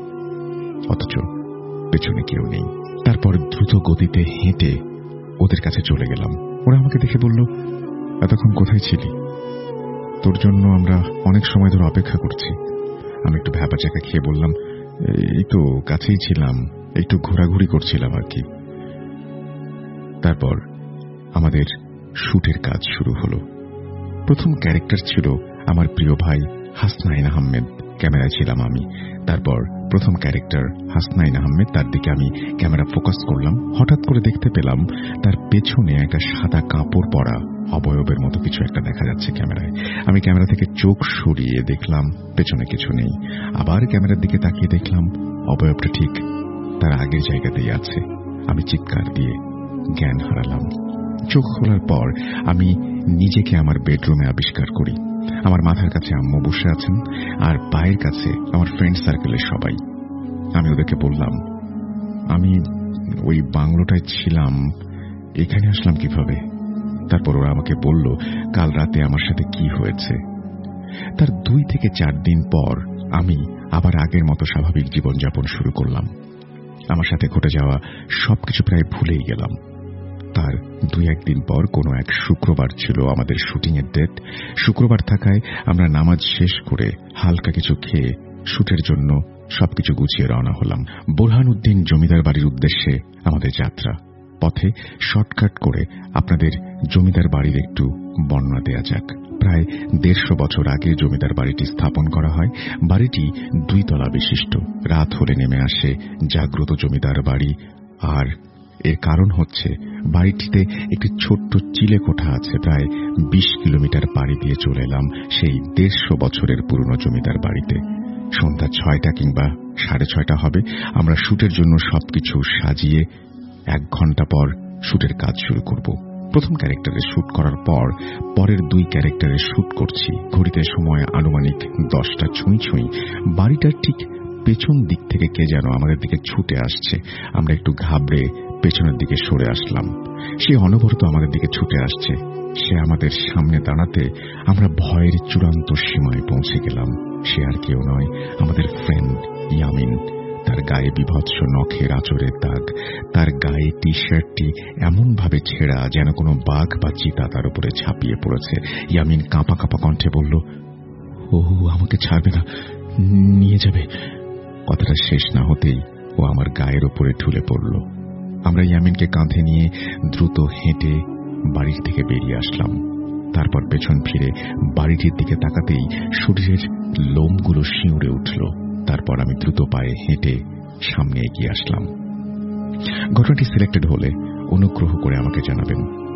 অথচ পেছনে কেউ নেই। তারপর দ্রুত গতিতে হেঁটে ওদের কাছে চলে গেলাম। ওরা আমাকে দেখে বলল, এতক্ষণ কোথায় ছিলি? তোর জন্য আমরা অনেক সময় ধরে অপেক্ষা করছি। আমি একটু ভ্যাপা চাকা খেয়ে বললাম, এই তো কাছেই ছিলাম, একটু ঘোরাঘুরি করছিলাম আর কি। তারপর আমাদের শুটের কাজ শুরু হলো। প্রথম ক্যারেক্টার ছিল আমার প্রিয় ভাই হাসনাইন আহমেদ, ক্যামেরায় ছিলাম আমি। তারপর প্রথম ক্যারেক্টার হাসনাইন আহমেদ, তার দিকে আমি ক্যামেরা ফোকাস করলাম। হঠাৎ করে দেখতে পেলাম তার পেছনে একটা সাদা কাপড় পরা অবয়বের মতো কিছু একটা দেখা যাচ্ছে ক্যামেরায়। আমি ক্যামেরা থেকে চোখ সরিয়ে দেখলাম পেছনে কিছু নেই। আবার ক্যামেরার দিকে তাকিয়ে দেখলাম অবয়বটা ঠিক তার আগের জায়গাতেই আছে। আমি চিৎকার দিয়ে জ্ঞান হারালাম। চোখ খোলার পর আমি নিজেকে আমার বেডরুমে আবিষ্কার করি। আমার মাথার কাছে আম্মু বসে আছেন, আর পায়ের কাছে আমার ফ্রেন্ড সার্কেলের সবাই। আমি ওদেরকে বললাম, আমি ওই বাংলোটায় ছিলাম, এখানে আসলাম কিভাবে? তারপর ওরা আমাকে বলল কাল রাতে আমার সাথে কি হয়েছে। তার দুই থেকে চার দিন পর আমি আবার আগের মতো স্বাভাবিক জীবনযাপন শুরু করলাম। আমার সাথে ঘটে যাওয়া সবকিছু প্রায় ভুলেই গেলাম। তার দুই একদিন পর কোনো এক শুক্রবার ছিল আমাদের শুটিং এর ডেট। শুক্রবার থাকায় আমরা নামাজ শেষ করে হালকা কিছু খেয়ে শুটের জন্য সবকিছু গুছিয়ে রওনা হলাম। বোরহানউদ্দিন জমিদার বাড়ির উদ্দেশ্যে আমাদের যাত্রা। পথে শর্টকাট করে আপনাদের জমিদার বাড়ির একটু বর্ণনা দেয়া যাক। প্রায় দেড়শো বছর আগে জমিদার বাড়িটি স্থাপন করা হয়। বাড়িটি দুই তলা বিশিষ্ট। রাত হলে নেমে আসে জাগ্রত জমিদার বাড়ি, আর এর কারণ হচ্ছে বাড়িটিতে একটি ছোট্ট চিলে কোঠা আছে। প্রায় বিশ কিলোমিটার পাড়ি দিয়ে চলে এলাম সেই দেড়শো বছরের পুরনো জমিদার বাড়িতে। সন্ধ্যা ছয়টা কিংবা সাড়ে ছয়টা হবে। আমরা শুটের জন্য সবকিছু সাজিয়ে এক ঘন্টা পর শুটের কাজ শুরু করব। প্রথম ক্যারেক্টারের শুট করার পর পরের দুই ক্যারেক্টারের শুট করছি। ঘড়িতে সময় আনুমানিক দশটা ছুঁই ছুঁই। বাড়িটার ঠিক পেছন দিক থেকে কে যেন আমাদের দিকে ছুটে আসছে। আমরা একটু ঘাবড়ে পেছনের দিকে সরে আসলাম। সে অনবরত আমাদের দিকে ছুটে আসছে। সে আমাদের সামনে দাঁড়াতে আমরা ভয়ের চূড়ান্ত সীমায় পৌঁছে গেলাম। সে আর কেউ নয়, আমাদের ফ্রেন্ড ইয়ামিন। তার গায়ে বিভৎস নখের আঁচড়ের দাগ। তার গায়ে টি শার্টটি এমন ভাবে ছেঁড়া যেন কোনো বাঘ বা চিতা তার উপরে ঝাঁপিয়ে পড়েছে। ইয়ামিন কাঁপা কাঁপা কণ্ঠে বলল, ও আমাকে ছাড়বে না, নিয়ে যাবে। কথাটা শেষ না হতেই ও আমার গায়ের উপরে ঢুলে পড়ল। আমরা ইয়ামিনকে কাঁধে নিয়ে দ্রুত হেঁটে বাড়ির থেকে বেরিয়ে আসলাম। তারপর পেছন ফিরে বাড়িটির দিকে তাকাতেই শরীরের লোমগুলো শিউরে উঠল। তারপর আমি দ্রুত পায়ে হেঁটে সামনে এগিয়ে আসলাম। ঘটনাটি সিলেক্টেড হলে অনুগ্রহ করে আমাকে জানাবেন।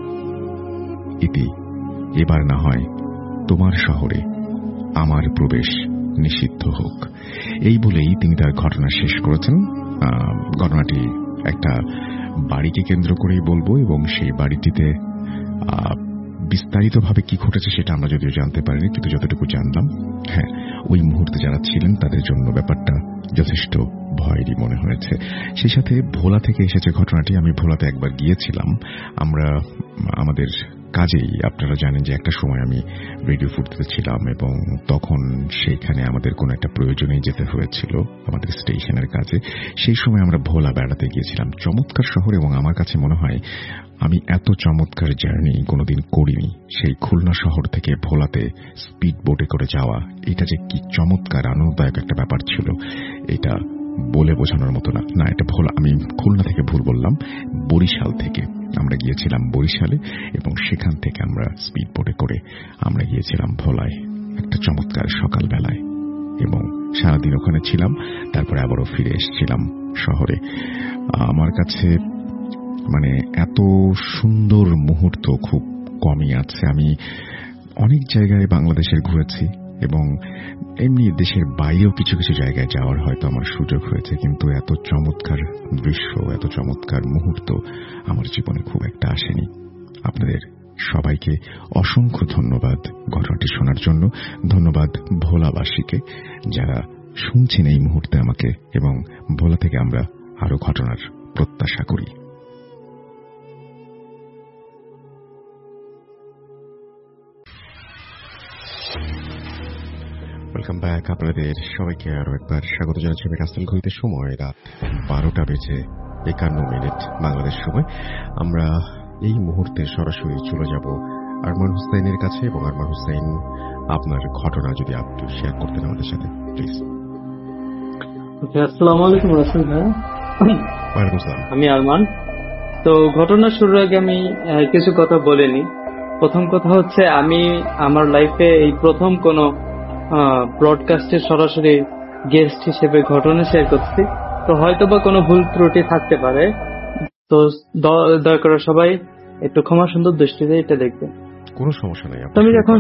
ইতি, এবার না হয় তোমার শহরে আমার প্রবেশ নিষিদ্ধ হোক। এই বলেই তিনি তার ঘটনা শেষ করেছেন। ঘটনাটি একটা বাড়িকে কেন্দ্র করেই বলবো এবং সেই বাড়িটিতে বিস্তারিতভাবে কি ঘটেছে সেটা আমরা যদিও জানতে পারিনি, কিন্তু যতটুকু জানলাম, হ্যাঁ, ওই মুহূর্তে যারা ছিলেন তাদের জন্য ব্যাপারটা যথেষ্ট ভয়েরই মনে হয়েছে। সেই সাথে ভোলা থেকে এসেছে ঘটনাটি। আমি ভোলাতে একবার গিয়েছিলাম। আমরা আমাদের কাজেই, আপনারা জানেন যে একটা সময় আমি রেডিও ফুটতে ছিলাম এবং তখন সেইখানে আমাদের কোনো একটা প্রয়োজনেই যেতে হয়েছিল আমাদের স্টেশনের কাজে। সেই সময় আমরা ভোলা বেড়াতে গিয়েছিলাম। চমৎকার শহর এবং আমার কাছে মনে হয় আমি এত চমৎকার জার্নি কোনোদিন করিনি। সেই খুলনা শহর থেকে ভোলাতে স্পিড বোটে করে যাওয়া, এটা যে কি চমৎকার আনন্দদায়ক একটা ব্যাপার ছিল, এটা বলে বোঝানোর মতো না। না, এটা ভোলা, আমি খুলনা থেকে ভুল বললাম, বরিশাল থেকে আমরা গিয়েছিলাম বরিশালে এবং সেখান থেকে আমরা স্পিড বোটে করে আমরা গিয়েছিলাম ভোলায় একটা চমৎকার সকালবেলায় এবং সারাদিন ওখানে ছিলাম। তারপরে আবারও ফিরে এসেছিলাম শহরে। আমার কাছে মানে এত সুন্দর মুহূর্ত খুব কমই আছে। আমি অনেক জায়গায় বাংলাদেশের ঘুরেছি এবং এমনি দেশের বাইরেও কিছু কিছু জায়গায় যাওয়ার হয়তো আমার সুযোগ হয়েছে, কিন্তু এত চমৎকার দৃশ্য, এত চমৎকার মুহূর্ত আমার জীবনে খুব একটা আসেনি। আপনাদের সবাইকে অসংখ্য ধন্যবাদ ঘটনাটি শোনার জন্য। ধন্যবাদ ভোলাবাসীকে যারা শুনছেন এই মুহূর্তে আমাকে, এবং ভোলা থেকে আমরা আরো ঘটনার প্রত্যাশা করি। Welcome back. আপনাদের সবাইকে আরো একবার স্বাগত জানাচ্ছি। আমি রাসেল। ঘড়িতে সময় রাত বারোটা বেজে একান্ন মিনিট বাংলাদেশ সময়। আমরা এই মুহূর্তে সরাসরি চলে যাব আরমান হুসাইনের কাছে এবং আরমান হুসাইন, আপনার ঘটনা যদি আপনি শেয়ার করতেন আমাদের সাথে প্লিজ। আসসালামু আলাইকুম রাসেল ভাই। ওয়ালাইকুম আসসালাম। আমি আরমান। তো ঘটনা শুরুর আগে আমি কিছু কথা বলে নিই। প্রথম কথা হচ্ছে, আমি আমার লাইফে এই প্রথম কোনো ব্রডকাস্টে সরাসরি গেস্ট হিসেবে ঘটনা শেয়ার করছি। তো হয়তো বা কোনো ভুল ত্রুটি থাকতে পারে, তো দয়া করে সবাই একটু ক্ষমা সুন্দর দৃষ্টিতে এটা দেখবেন। কোনো সমস্যা নেই। তুমি যখন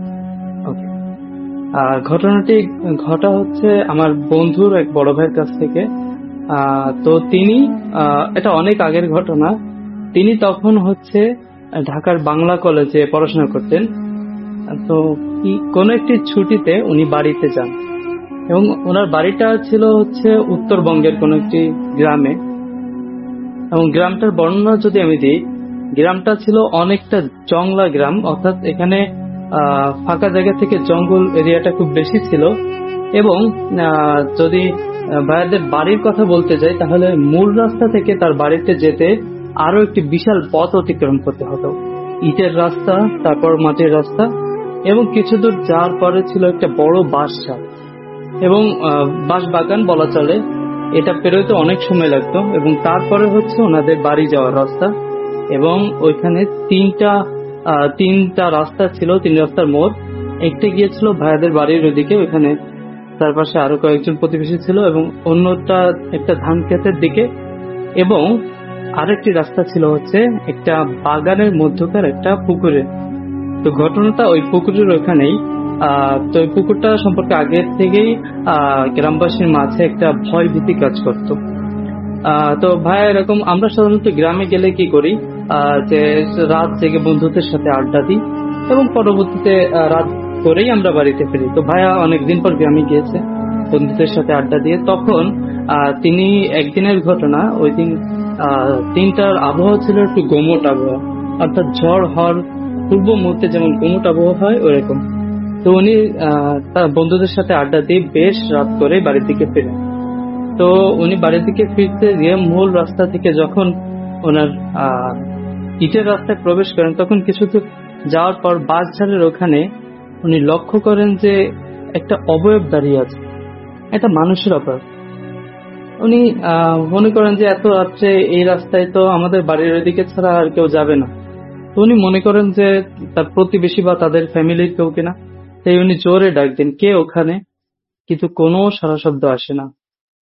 ঘটনাটি ঘটা হচ্ছে আমার বন্ধুর এক বড় ভাইয়ের কাছ থেকে। তো তিনি, এটা অনেক আগের ঘটনা, তিনি তখন হচ্ছে ঢাকার বাংলা কলেজে পড়াশোনা করতেন। তো কোন একটি ছুটিতে উনি বাড়িতে যান এবং ওনার বাড়িটা ছিল হচ্ছে উত্তরবঙ্গের কোন একটি গ্রামে। এবং গ্রামটার বর্ণনা যদি আমি দিই, গ্রামটা ছিল অনেকটা জংলা গ্রাম, অর্থাৎ এখানে আহ ফাঁকা জায়গা থেকে জঙ্গল এরিয়াটা খুব বেশি ছিল। এবং যদি ভাইয়াদের বাড়ির কথা বলতে যাই, তাহলে মূল রাস্তা থেকে তার বাড়িতে যেতে আরো একটি বিশাল পথ অতিক্রম করতে হতো। ইটের রাস্তা, তারপর মাটির রাস্তা, এবং কিছু দূর যাওয়ার পরে ছিল একটা বড় বাঁশঝাড় এবং বাঁশ বাগান বলা চলে। এটা পেরোতে অনেক সময় লাগতো। এবং তারপরে হচ্ছে ওনাদের বাড়ি যাওয়ার রাস্তা, এবং ওইখানে তিনটা তিনটা রাস্তা ছিল, তিন রাস্তার মোড়। একটা গিয়েছিল ভাইয়াদের বাড়ির ওদিকে, ওইখানে তার পাশে আরো কয়েকজন প্রতিবেশী ছিল, এবং অন্যটা একটা ধান ক্ষেতের দিকে। এবং আরেকটি রাস্তা ছিল হচ্ছে একটা বাগানের মধ্যকার একটা পুকুরে। তো ঘটনাটা ওই পুকুরের ওখানেই। আহ তো ওই পুকুরটা সম্পর্কে আগের থেকেই আহ গ্রামবাসীর মাঝে একটা ভয় ভীতি কাজ করত। আহ তো ভাই এরকম আমরা সাধারণত গ্রামে গেলে কি করি, আহ যে রাত জেগে বন্ধুদের সাথে আড্ডা দিই এবং পরবর্তীতে আহ, রাত করেই আমরা বাড়িতে ফিরি। তো ভাইয়া অনেকদিন পর গ্রামে গিয়েছে বন্ধুদের সাথে আড্ডা দিয়ে। তখন আহ, তিনি একদিনের ঘটনা, ওই দিন আহ, দিনটার আবহাওয়া ছিল একটু গোমট আবহাওয়া, অর্থাৎ ঝড় হওয়ার পূর্ব মুহূর্তে যেমন গোমট আবহাওয়া হয় ওরকম। তো উনি আহ, তার বন্ধুদের সাথে আড্ডা দিয়ে বেশ রাত করে বাড়ির দিকে ফিরেন। তো উনি বাড়ির দিকে ফিরতে গিয়ে মূল রাস্তা থেকে যখন ওনার আহ ইটের রাস্তায় প্রবেশ করেন, তখন কিছু দূর যাওয়ার পর বাঁশঝাড়ের ওখানে উনি লক্ষ্য করেন যে একটা অবয়ব দাঁড়িয়ে আছে, একটা মানুষের অবয়ব। উনি আহ মনে করেন যে এত রাত্রে এই রাস্তায় তো আমাদের বাড়ির ওইদিকে ছাড়া আর কেউ যাবে না। তো উনি মনে করেন যে তার প্রতিবেশী বা তাদের ফ্যামিলির কেউ কিনা। তাই উনি জোরে ডাক দেন, কে ওখানে, কিন্তু কোনো সাড়া শব্দ আসে না।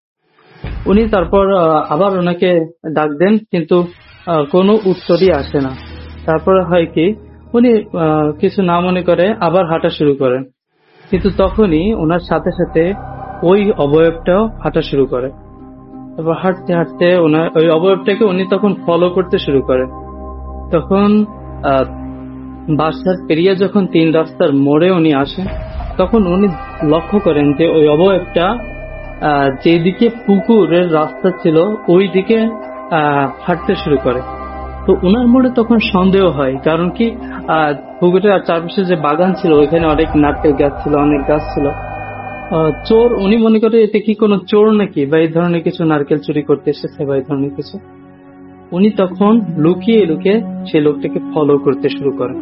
উনি তারপর আহ, আবার ওনাকে ডাক দেন, কিন্তু আহ, কোনো উত্তরই আসে না। তারপরে হয় কি, উনি আহ, কিছু না মনে করে আবার হাঁটা শুরু করেন, কিন্তু তখনই ওনার সাথে সাথে ওই অবয়বটাও হাঁটা শুরু করে। তারপর হাঁটতে হাঁটতে ওনার ওই অবয়বটাকে উনি তখন ফলো করতে শুরু করেন। তখন আহ বাসার পেরিয়ে যখন তিন রাস্তার মোড়ে উনি আসেন, তখন উনি লক্ষ্য করেন যে ওই অবয়বটা আহ যেদিকে পুকুরের রাস্তা ছিল ওই দিকে আহ হাঁটতে শুরু করে। তো উনার মনে তখন সন্দেহ হয়, কারণ কি আহ পুকুরের চারপাশে যে বাগান ছিল ওইখানে অনেক নারকেল গাছ ছিল, অনেক গাছ ছিল। আহ, চোর, উনি মনে করে এতে কি কোনো চোর নাকি, বা এই ধরনের কিছু, নারকেল চুরি করতে এসেছে বা এই ধরনের কিছু। উনি তখন লুকিয়ে লুকিয়ে সেই লোকটাকে ফলো করতে শুরু করেন।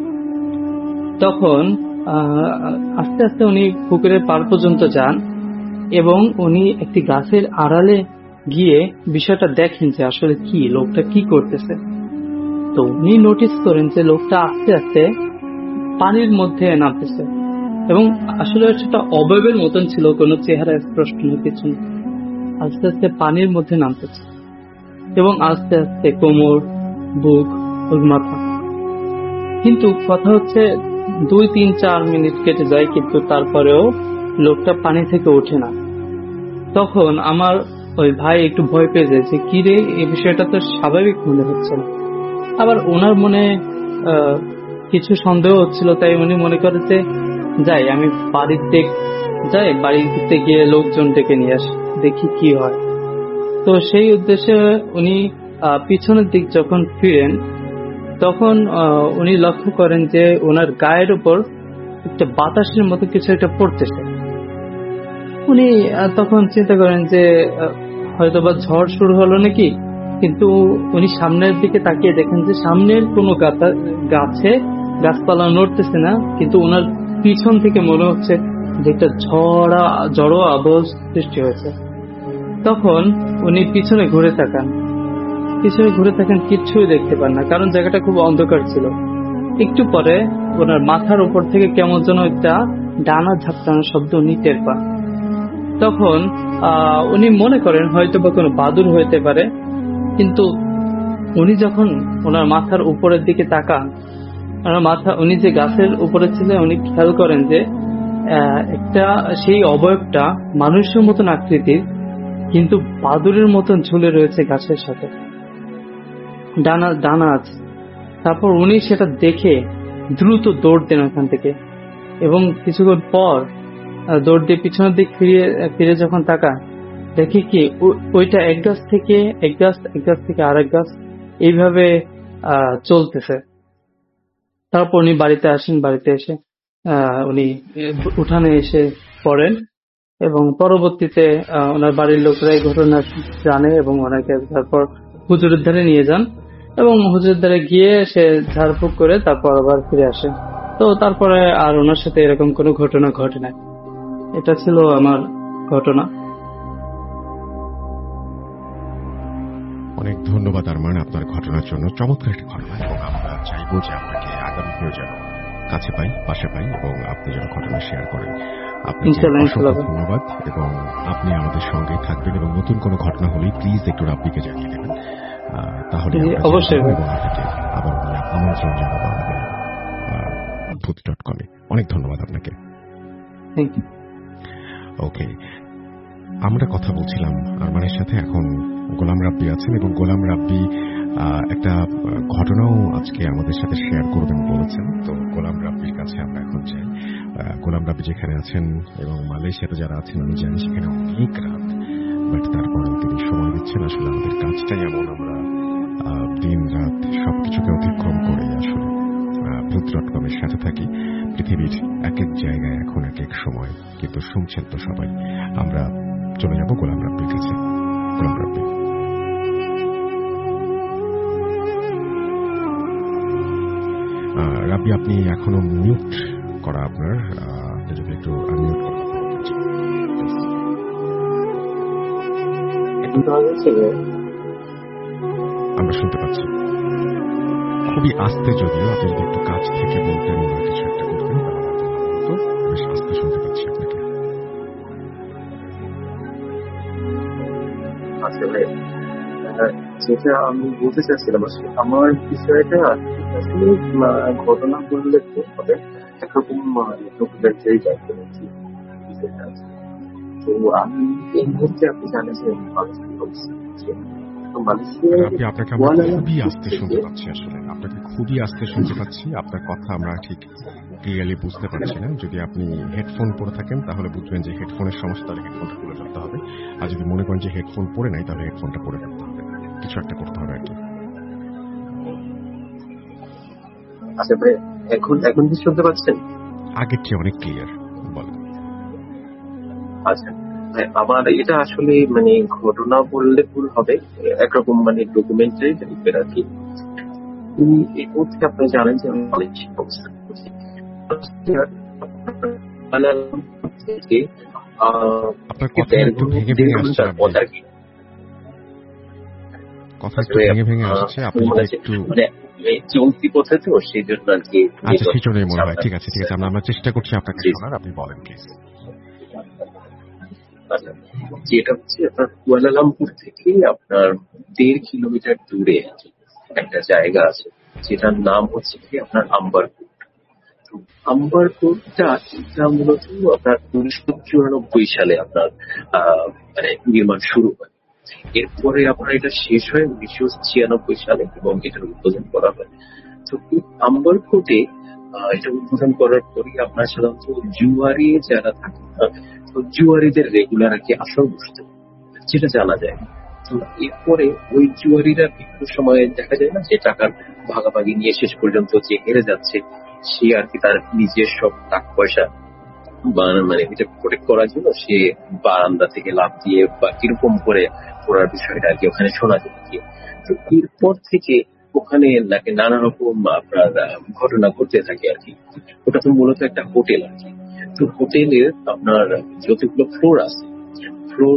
তখন আহ আস্তে আস্তে উনি পুকুরের পার পর্যন্ত যান এবং উনি একটি গাছের আড়ালে গিয়ে বিষয়টা দেখেন যে আসলে কি লোকটা কি করতেছে। তো উনি নোটিস করেন যে লোকটা আস্তে আস্তে পানির মধ্যে নামতেছে এবং আসলে সেটা অবয়বের মতন ছিল, কোনো চেহারা স্পষ্ট কিছু না। আস্তে আস্তে পানির মধ্যে নামতেছে এবং আস্তে আস্তে কোমর, বুক, ওর মাথা। কিন্তু কথা হচ্ছে দুই তিন চার মিনিট কেটে যায়, কিন্তু তারপরেও লোকটা পানি থেকে ওঠে না। তখন আমার ওই ভাই একটু ভয় পেয়ে যায় যে কি রে, এই বিষয়টা তো স্বাভাবিক মনে হচ্ছে না। আবার ওনার মনে আহ কিছু সন্দেহ হচ্ছিল, তাই উনি মনে করে যে যাই আমি বাড়িতে যাই, বাড়িতে গিয়ে লোকজন ডেকে নিয়ে আসি, দেখি কি হয়। তো সেই উদ্দেশ্যে উনি আহ পিছনের দিক যখন ফিরেন, তখন আহ উনি লক্ষ্য করেন যে ওনার গায়ের উপর একটা বাতাসের মতো কিছু একটা পড়তেছে। উনি আহ, তখন চিন্তা করেন যে আহ, হয়তোবা ঝড় শুরু হলো নাকি, কিন্তু উনি সামনের দিকে তাকিয়ে দেখেন যে সামনের কোনো গাছে গাছপালা নড়তেছে না, কিন্তু ওনার পিছন থেকে মনে হচ্ছে যে একটা ঝড়া জড়ো আবহাওয়া সৃষ্টি হয়েছে। তখন উনি পিছনে ঘুরে তাকান, পিছনে ঘুরে তাকান, কিচ্ছুই দেখতে পান না, কারণ জায়গাটা খুব অন্ধকার ছিল। একটু পরে ওনার মাথার উপর থেকে কেমন যেন একটা ডানা ঝাপটানোর শব্দ উনি টের পান। তখন আহ উনি মনে করেন হয়তো বা কোনো বাদুড় হইতে পারে, কিন্তু উনি যখন ওনার মাথার উপরের দিকে তাকান, ওনার মাথা, উনি যে গাছের উপরে ছিলেন, উনি খেয়াল করেন যে একটা সেই অবয়বটা মানুষের মতন আকৃতির, কিন্তু বাদুড়ের মতন ঝুলে রয়েছে গাছের সাথে, ডানা ডানা আছে। তারপর উনি সেটা দেখে দ্রুত দৌড় দেন ওখান থেকে, এবং কিছুক্ষণ পর দৌড় দিয়ে পিছনের দিক ফিরে ফিরে যখন তাকান, দেখি কি ওইটা এক গাছ থেকে এক গাছ, এক গাছ থেকে আরেক গাছ, এইভাবে আহ চলতেছে। তারপর উনি বাড়িতে আসেন, বাড়িতে এসে আহ উনি উঠানে এসে পড়েন এবং পরবর্তীতে ওনার বাড়ির লোকরা এই ঘটনা জানে এবং ওনাকে তারপর হুজুরের ধারে নিয়ে যান এবং হুজুরের ধারে গিয়ে সে ঝাড়ফুঁক করে তারপর আবার ফিরে আসে। তো তারপরে আর ওনার সাথে এরকম কোনো ঘটনা ঘটে না। এটা ছিল আমার ঘটনা। অনেক ধন্যবাদ আরমান আপনার ঘটনার জন্য, চমৎকার একটি ঘটনা, এবং আমরা চাইবো যে আপনাকে আগামীতেও যেন কাছে পাই, পাশে পাই, এবং আপনি যেন ঘটনা শেয়ার করেন। আপনাকে অসংখ্য ধন্যবাদ, এবং আপনি আমাদের সঙ্গে থাকবেন এবং নতুন কোনো ঘটনা হলেই প্লিজ একটু রাব্বিকে জানিয়ে দেবেন। তাহলে জি, অবশ্যই ভাই। আপনাকে আবার আমন্ত্রণ জানাবো আমাদের ভূত ডট কমে। অনেক ধন্যবাদ আপনাকে। Thank you. ওকে, আমরা কথা বলছিলাম আরমানের সাথে। এখন গোলাম রাব্বি আছেন এবং গোলাম রাব্বি একটা ঘটনাও আজকে আমাদের সাথে শেয়ার করবেন বলেছেন। তো গোলাম রাব্বির কাছে আমরা এখন যাই। গোলাম রাব্বি যেখানে আছেন এবং মালয়েশিয়াতে যারা আছেন আমি জানি সেখানে অনেক রাত, বাট তারপরে তিনি সময় দিচ্ছেন। আসলে আমাদের কাজটাই এমন, আমরা দিন রাত সবকিছুকে অতিক্রম করে আসলে ভূত ডট কমের সাথে থাকি। পৃথিবীর এক এক জায়গায় এখন এক এক সময়, কিন্তু শুনছেন তো সবাই। আমরা চলে যাব গোলাম রাব্বির কাছে। গোলাম রাব্বি, রাব্বি আপনি এখনো মিউট করা আপনার, আপনি যদি একটু আনমিউট করেন। আমরা শুনতে পাচ্ছি খুবই আস্তে, যদিও আপনি যদি একটু কাছ থেকে বলতেন বা কিছু একটা করতেন তাহলে হতো। বেশ আস্তে শুনতে পাচ্ছি আপনাকে। আচ্ছা ভাই, যেটা আমি বলতে চাচ্ছিলাম আসলে আমার বিষয়টা আসলে ঘটনা বললে তো হবে একরকম ডকুমেন্টারি টাইপের বিষয়টা আছে। তো আমি এই মুহূর্তে আপনি জানেন যে আপনি আপনাকে আমরা খুবই আস্তে শুনতে পাচ্ছি। আসলে আপনাকে খুবই আস্তে শুনতে পাচ্ছি। আপনার কথা আমরা ঠিক ক্লিয়ারলি বুঝতে পারছি না। যদি আপনি হেডফোন পরে থাকেন তাহলে বুঝবেন যে হেডফোনের সমস্যা, তাহলে হেডফোনটা খুলে ফেলতে হবে। আর যদি মনে করেন যে হেডফোন পরে নাই তাহলে হেডফোনটা পরে ফেলতে হবে, কিছু একটা করতে হবে আর কি। আচ্ছা ভাই, এখন এখন কি শুনতে পাচ্ছেন? আগের চেয়ে অনেক ক্লিয়ার, বলেন। আচ্ছা, আমার এটা আসলে মানে ঘটনা বললে ভুল হবে, একরকম মানে ডকুমেন্টারি টাইপের আর কি। এই মুহূর্তে আপনি জানেন যে আমি মালয়েশিয়া অবস্থান করছি। আপনার কথা একটু ভেঙে ভেঙে আসছে, কথা একটু ভেঙে ভেঙে আসছে। আপনি একটু চলতি পথে তো সেই জন্য আর কি। আচ্ছা, সেই জন্যই মনে হয়। ঠিক আছে ঠিক আছে, আমরা চেষ্টা করছি আপনাকে শোনার, আপনি বলেন প্লিজ। যেটা হচ্ছে আপনার কুয়ালালামপুর থেকে আপনার দেড় কিলোমিটার দূরে একটা জায়গা আছে, যেটার নাম হচ্ছে কি আপনার আম্বারকোট। আম্বারকোটটা এটা মূলত আপনার উনিশশো চুরানব্বই সালে আপনার মানে নির্মাণ শুরু হয়। এরপরে আপনার এটা শেষ হয় উনিশশো ছিয়ানব্বই সালে এবং এটার উদ্বোধন করা হয়। তো এই আম্বারকোটে এটা উদ্বোধন করার পরে আপনার সাধারণত জুয়ারি যারা থাকে, তো জুয়ারিদের রেগুলার আর কি আসর বসতো, যেটা জানা যায়। তো এরপরে ওই জুয়ারিরা বিভিন্ন সময়ে দেখা যায় না যে টাকার ভাগাভাগি নিয়ে শেষ পর্যন্ত যে হেরে যাচ্ছে সে আর কি তার নিজের সব টাকা পয়সা মানে এটা প্রোটেক্ট করার জন্য সে বারান্দা থেকে লাফ দিয়ে বা কিরকম করে পড়ার বিষয়টা আর কি ওখানে শোনা যায়। তো এরপর থেকে ওখানে নাকি নানা রকম আপনার ঘটনা ঘটতে থাকে আর কি। ওটা তো মূলত একটা হোটেল আর কি। তো হোটেলের আপনার যতগুলো ফ্লোর আছে, ফ্লোর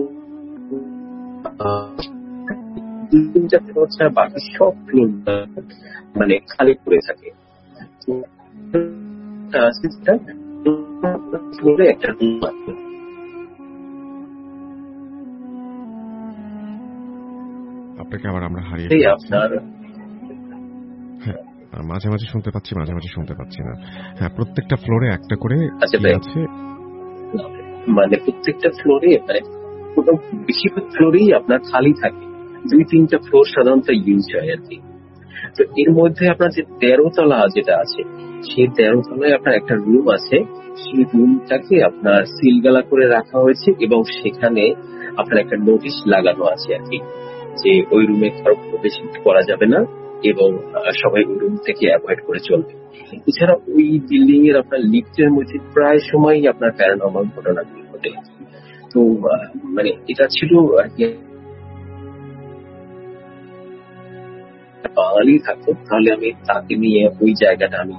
হচ্ছে বাকি সব ফ্লোর মানে খালি পড়ে থাকে। তো ফ্লোরে একটা রুম আছে। আপনাকে আবার আমরা হারিয়ে আপনার মাঝে মাঝে শুনতে পাচ্ছি, মাঝে মাঝে শুনতে পাচ্ছি না। হ্যাঁ, প্রত্যেকটা ফ্লোরে একটা করে আছে, মানে প্রত্যেকটা ফ্লোরে মানে বেশিরভাগ ফ্লোরেই আপনার খালি থাকে। দুই তিনটা ফ্লোর সাধারণত ইউজ হয় আর কি। তো এর মধ্যে আপনার যে তেরো তলা যেটা আছে, সেই তেরো তলায় আপনার একটা রুম আছে। সেই রুমটাকে আপনার সিলগালা করে রাখা হয়েছে এবং সেখানে আপনার একটা নোটিশ লাগানো আছে আর কি, যে ওই রুমে কারো প্রবেশ করা যাবে না এবং সবাই ওই রুম থেকে অ্যাভয়েড করে চলবে। এছাড়া ওই বিল্ডিং এর আপনার লিফটের মধ্যে প্রায় সময়ই আপনার প্যারানর্মাল ঘটনা ঘটে। তো মানে এটা ছিল আর কি, বাঙালি থাকতো তাহলে আমি তাকে নিয়ে ওই জায়গাটা আমি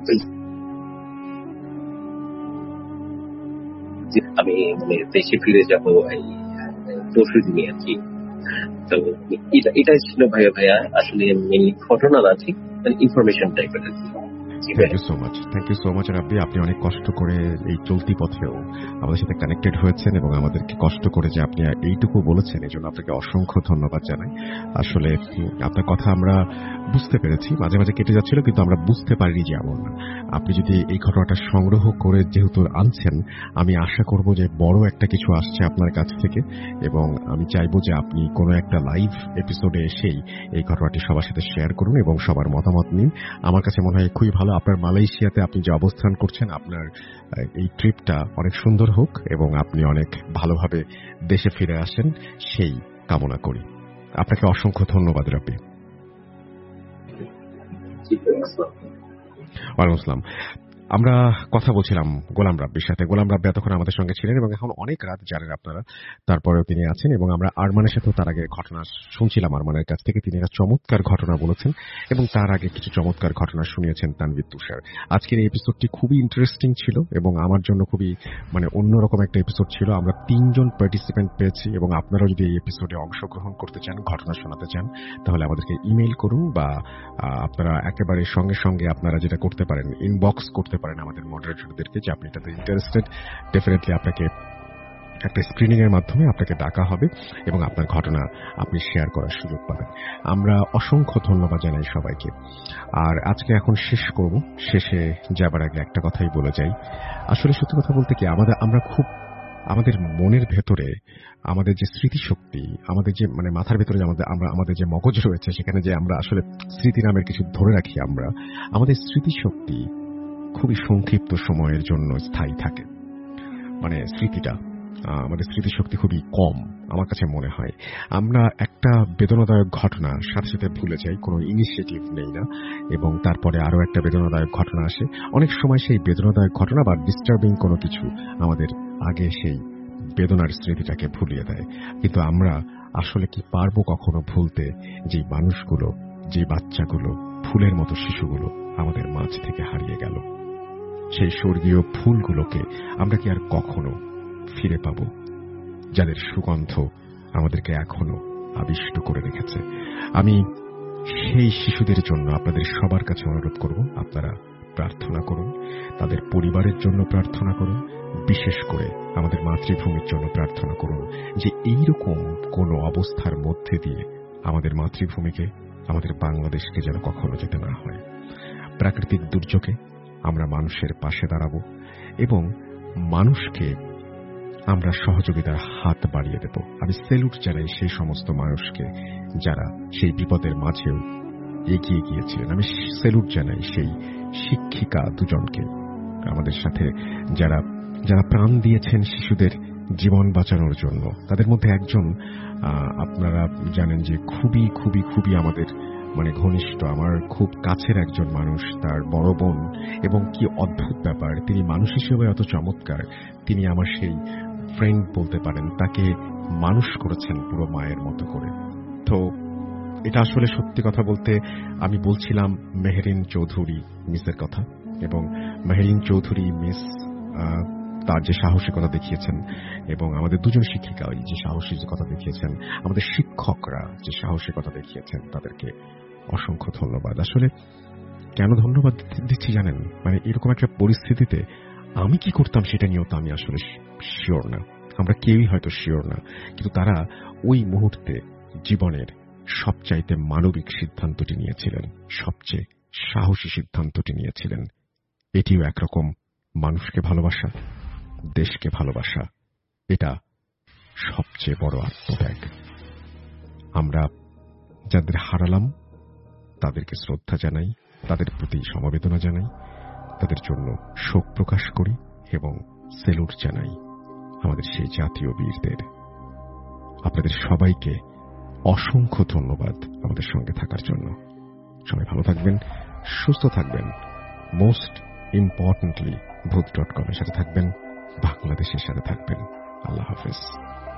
আমি মানে দেশে ফিরে যাবো এই পরশু দিনে আর কি। তো এটা এটাই ছিল ভাইয়া ভাইয়া আসলে মেনলি ঘটনা না, ঠিক ইনফরমেশন টাইপের আর কি। Thank you so much thank you so much Rabbi, আপনি অনেক কষ্ট করে এই চলতি পথেও আমাদের সাথে কানেক্টেড হয়েছেন এবং আমাদেরকে কষ্ট করে যে আপনি এইটুকু বলেছেন, এই জন্য আপনাকে অসংখ্য ধন্যবাদ জানাই। আসলে আপনার কথা আমরা বুঝতে পেরেছি, মাঝে মাঝে কেটে যাচ্ছিল কিন্তু আমরা বুঝতে পারিনি যে এমন না। আপনি যদি এই ঘটনাটা সংগ্রহ করে যেহেতু আনছেন, আমি আশা করব যে বড় একটা কিছু আসছে আপনার কাছ থেকে, এবং আমি চাইবো যে আপনি কোনো একটা লাইভ এপিসোডে এসেই এই ঘটনাটি সবার সাথে শেয়ার করুন এবং সবার মতামত নিন। আমার কাছে মনে হয় খুবই ভালো। আপনার মালয়েশিয়াতে আপনি যে অবস্থান করছেন, আপনার এই ট্রিপটা অনেক সুন্দর হোক এবং আপনি অনেক ভালোভাবে দেশে ফিরে আসেন, সেই কামনা করি। আপনাকে অসংখ্য ধন্যবাদ রাব্বি। ওয়ালাইকুম আসসালাম। আমরা কথা বলছিলাম গোলাম রাব্বির সাথে। গোলাম রাব্বি এতক্ষণ আমাদের সঙ্গে ছিলেন এবং এখন অনেক রাত জানেন আপনারা, তারপরেও তিনি আছেন এবং আমরা আরমানের সাথেও তার আগে ঘটনা শুনছিলাম আরমানের কাছ থেকে। তিনি একটা চমৎকার ঘটনা বলেছেন এবং তার আগে কিছু চমৎকার ঘটনা শুনিয়েছেন তানভীর তুষার। আজকের এই এপিসোডটি খুবই ইন্টারেস্টিং ছিল এবং আমার জন্য খুবই মানে অন্যরকম একটা এপিসোড ছিল। আমরা তিনজন পার্টিসিপেন্ট পেয়েছি এবং আপনারাও যদি এই এপিসোডে অংশগ্রহণ করতে চান, ঘটনা শোনাতে চান, তাহলে আমাদেরকে ইমেইল করুন বা আপনারা একেবারে সঙ্গে সঙ্গে আপনারা যেটা করতে পারেন, ইনবক্স করতে পারেন আমাদের মডারেটরদেরকে যে আপনি এটাতে ইন্টারেস্টেড। ডেফিনেটলি আপনাকে একটা স্ক্রিনিং এর মাধ্যমে আপনাকে ডাকা হবে এবং আপনার ঘটনা আপনি শেয়ার করার সুযোগ পাবেন। আমরা অসংখ্য ধন্যবাদ জানাই সবাইকে। আর আজকে এখন শেষ করব। শেষে যাবার আগে একটা কথাই বলে যাই, আসলে সত্যি কথা বলতে কি, আমাদের আমরা খুব আমাদের মনের ভেতরে আমাদের যে স্মৃতিশক্তি, আমাদের যে মানে মাথার ভেতরে যে আমাদের আমরা আমাদের যে মগজ রয়েছে, সেখানে যে আমরা আসলে স্মৃতি নামের কিছু ধরে রাখি, আমরা আমাদের স্মৃতিশক্তি খুবই সংক্ষিপ্ত সময়ের জন্য স্থায়ী থাকে। মানে স্মৃতিটা আমাদের স্মৃতিশক্তি খুবই কম আমার কাছে মনে হয়। আমরা একটা বেদনাদায়ক ঘটনা সাথে সাথে ভুলে যাই, কোনো ইনিশিয়েটিভ নেই না, এবং তারপরে আরো একটা বেদনাদায়ক ঘটনা আসে। অনেক সময় সেই বেদনাদায়ক ঘটনা বা ডিস্টার্বিং কোনো কিছু আমাদের আগে সেই বেদনার স্মৃতিটাকে ভুলিয়ে দেয়। কিন্তু আমরা আসলে কি পারবো কখনো ভুলতে যে মানুষগুলো, যে বাচ্চাগুলো, ফুলের মতো শিশুগুলো আমাদের মাঝ থেকে হারিয়ে গেল? সেই স্বর্গীয় ফুলগুলোকে আমরা কি আর কখনো ফিরে পাব, যাদের সুগন্ধ আমাদেরকে এখনো আবিষ্ট করে রেখেছে? আমি সেই শিশুদের জন্য আপনাদের সবার কাছে অনুরোধ করব, আপনারা প্রার্থনা করুন, তাদের পরিবারের জন্য প্রার্থনা করুন, বিশেষ করে আমাদের মাতৃভূমির জন্য প্রার্থনা করুন যে এইরকম কোনো অবস্থার মধ্যে দিয়ে আমাদের মাতৃভূমিকে, আমাদের বাংলাদেশকে যেন কখনো যেতে না হয়। প্রাকৃতিক দুর্যোগে আমরা মানুষের পাশে দাঁড়াবো এবং মানুষকে আমরা সহযোগিতার হাত বাড়িয়ে দেব। আমি স্যালুট জানাই সেই সমস্ত মানুষকে যারা সেই বিপদের মাঝেও এগিয়ে গিয়েছিলেন। আমি স্যালুট জানাই সেই শিক্ষিকা দুজনকে, আমাদের সাথে যারা যারা প্রাণ দিয়েছেন শিশুদের জীবন বাঁচানোর জন্য। তাদের মধ্যে একজন আপনারা জানেন যে খুবই খুবই খুবই আমাদের মানে ঘনিষ্ঠ, আমার খুব কাছের একজন মানুষ, তার বড় বোন, এবং কি অদ্ভুত ব্যাপার, তিনি মানুষ হিসেবে এত চমৎকার, তিনি আমার সেই ফ্রেন্ড বলতে পারেন, তাকে মানুষ করেছেন পুরো মায়ের মতো করে। তো এটা আসলে সত্যি কথা বলতে আমি বলছিলাম মেহেরিন চৌধুরী মিসের কথা, এবং মেহেরিন চৌধুরী মিস তার যে সাহসিকতা দেখিয়েছেন এবং আমাদের দুজন শিক্ষিকা যে সাহসিকতা দেখিয়েছেন, আমাদের শিক্ষকরা যে সাহসিকতা দেখিয়েছেন, তাদেরকে অসংখ্য ধন্যবাদ। আসলে কেন ধন্যবাদ দিচ্ছি জানেন, মানে এরকম একটা পরিস্থিতিতে আমি কি করতাম সেটা নিয়েও তো আমি আসলে শিওর না, আমরা কেউই হয়তো শিওর না, কিন্তু তারা ওই মুহূর্তে জীবনের সবচাইতে মানবিক সিদ্ধান্তটি নিয়েছিলেন, সবচেয়ে সাহসী সিদ্ধান্তটি নিয়েছিলেন। এটিও একরকম মানুষকে ভালোবাসা, দেশকে ভালোবাসা, এটা সবচেয়ে বড় আত্মত্যাগ। আমরা যাদের হারালাম তাদেরকে শ্রদ্ধা জানাই, তাদের প্রতি সমবেদনা জানাই, তাদের জন্য শোক প্রকাশ করি এবং স্যালুট জানাই আমাদের সেই জাতীয় বীরদের। আপনাদের সবাইকে অসংখ্য ধন্যবাদ আমাদের সঙ্গে থাকার জন্য। সবাই ভালো থাকবেন, সুস্থ থাকবেন, most importantly Bhoot dot com এর সাথে থাকবেন, বাংলাদেশের সাথে থাকবেন। আল্লাহ হাফেজ।